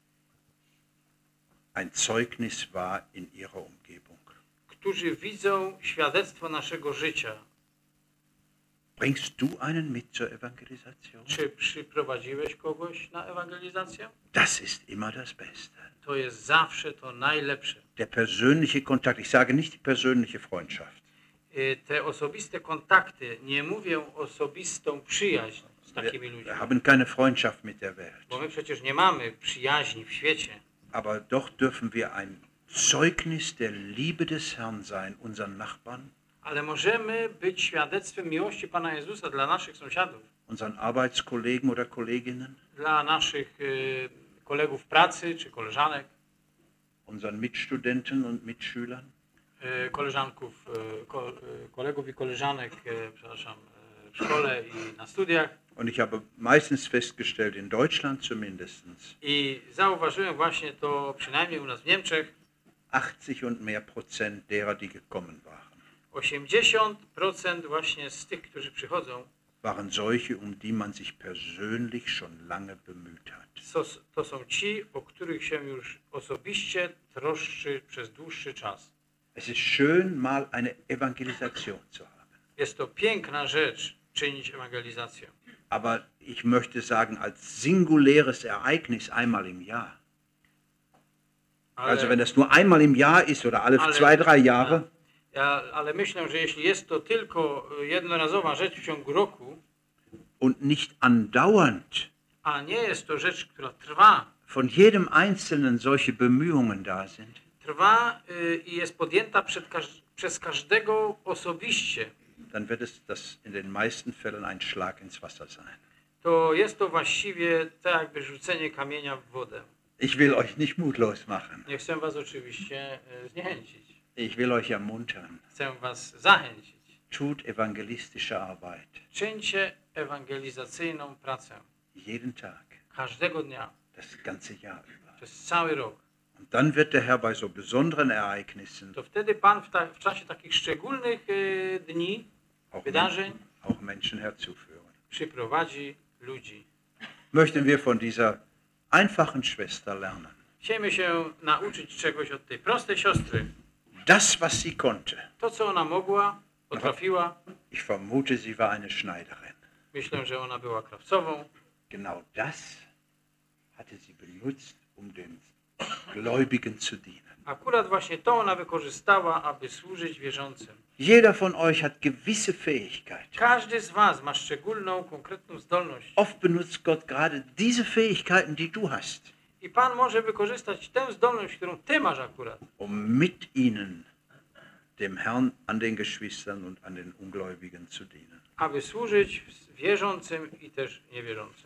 ein Zeugnis war in ihrer Umgebung. którzy widzą świadectwo naszego życia. Bringst du einen mit zur Evangelisation? Czy przyprowadziłeś kogoś na ewangelizację? Das ist immer das Beste. To jest zawsze to najlepsze. Der persönliche Kontakt, ich sage nicht die persönliche Freundschaft. Te osobiste kontakty, nie mówię osobistą przyjaźń z takimi ludźmi. Wir haben keine Freundschaft mit der Welt. Bo my przecież nie mamy przyjaźni w świecie. Aber doch dürfen wir ein Zeugnis der Liebe des Herrn sein, unseren Nachbarn. Ale możemy być świadectwem miłości Pana Jezusa dla naszych sąsiadów, unseren Arbeitskollegen oder Kolleginnen, dla naszych kolegów pracy czy koleżanek, unseren Mitstudenten und Mitschülern, kolegów i koleżanek, w szkole i na studiach. Und ich habe meistens festgestellt, in Deutschland zumindest, I zauważyłem właśnie to przynajmniej u nas w Niemczech, 80 und mehr Prozent derer, die gekommen waren, 80% właśnie z tych, którzy przychodzą, waren solche, um die man sich persönlich schon lange bemüht hat. to są ci, o których się już osobiście troszczy przez dłuższy czas. Es ist schön, mal eine Evangelisation zu haben. Jest to piękna rzecz czynić ewangelizację. Aber ich möchte sagen, als singuläres Ereignis einmal im Jahr. Also wenn das nur einmal im Jahr ist oder alle 2-3 Jahre, Ale myślę, że jeśli jest to tylko jednorazowa rzecz w ciągu roku, und nicht andauernd a nie jest to rzecz, która trwa, von jedem Einzelnen solche Bemühungen da sind, trwa i jest podjęta przez każdego osobiście, dann wird es das in den meisten Fällen ein Schlag ins Wasser sein. to jest to właściwie tak jakby rzucenie kamienia w wodę. Ich will euch nicht mutlos machen. Nie chcę was oczywiście zniechęcić. Ich will euch ermuntern. Chcę was zachęcić. Tut evangelistische Arbeit. Czyńcie ewangelizacyjną pracę. Jeden Tag. Każdego dnia. Das ganze Jahr über. Przez cały rok. Und dann wird der Herr bei so besonderen Ereignissen To wtedy Pan w czasie takich szczególnych dni, wydarzeń, auch Menschen herzuführen. przyprowadzi ludzi. Möchten wir von dieser einfachen Schwester lernen. Chcemy się nauczyć czegoś od tej prostej siostry. Das, was sie konnte. To, co ona mogła, potrafiła. Ich vermute, sie war eine Schneiderin. Myślę, że ona była krawcową. Genau das hatte sie benutzt, um den Gläubigen zu dienen. Akurat właśnie to ona wykorzystała, aby służyć wierzącym. Jeder von euch hat gewisse Fähigkeiten. Każdy z was ma szczególną, konkretną zdolność. Oft benutzt Gott gerade diese Fähigkeiten, die du hast, I Pan może wykorzystać tę zdolność, którą ty masz akurat, um mit ihnen dem Herrn an den Geschwistern und an den Ungläubigen zu dienen. aby służyć wierzącym i też niewierzącym.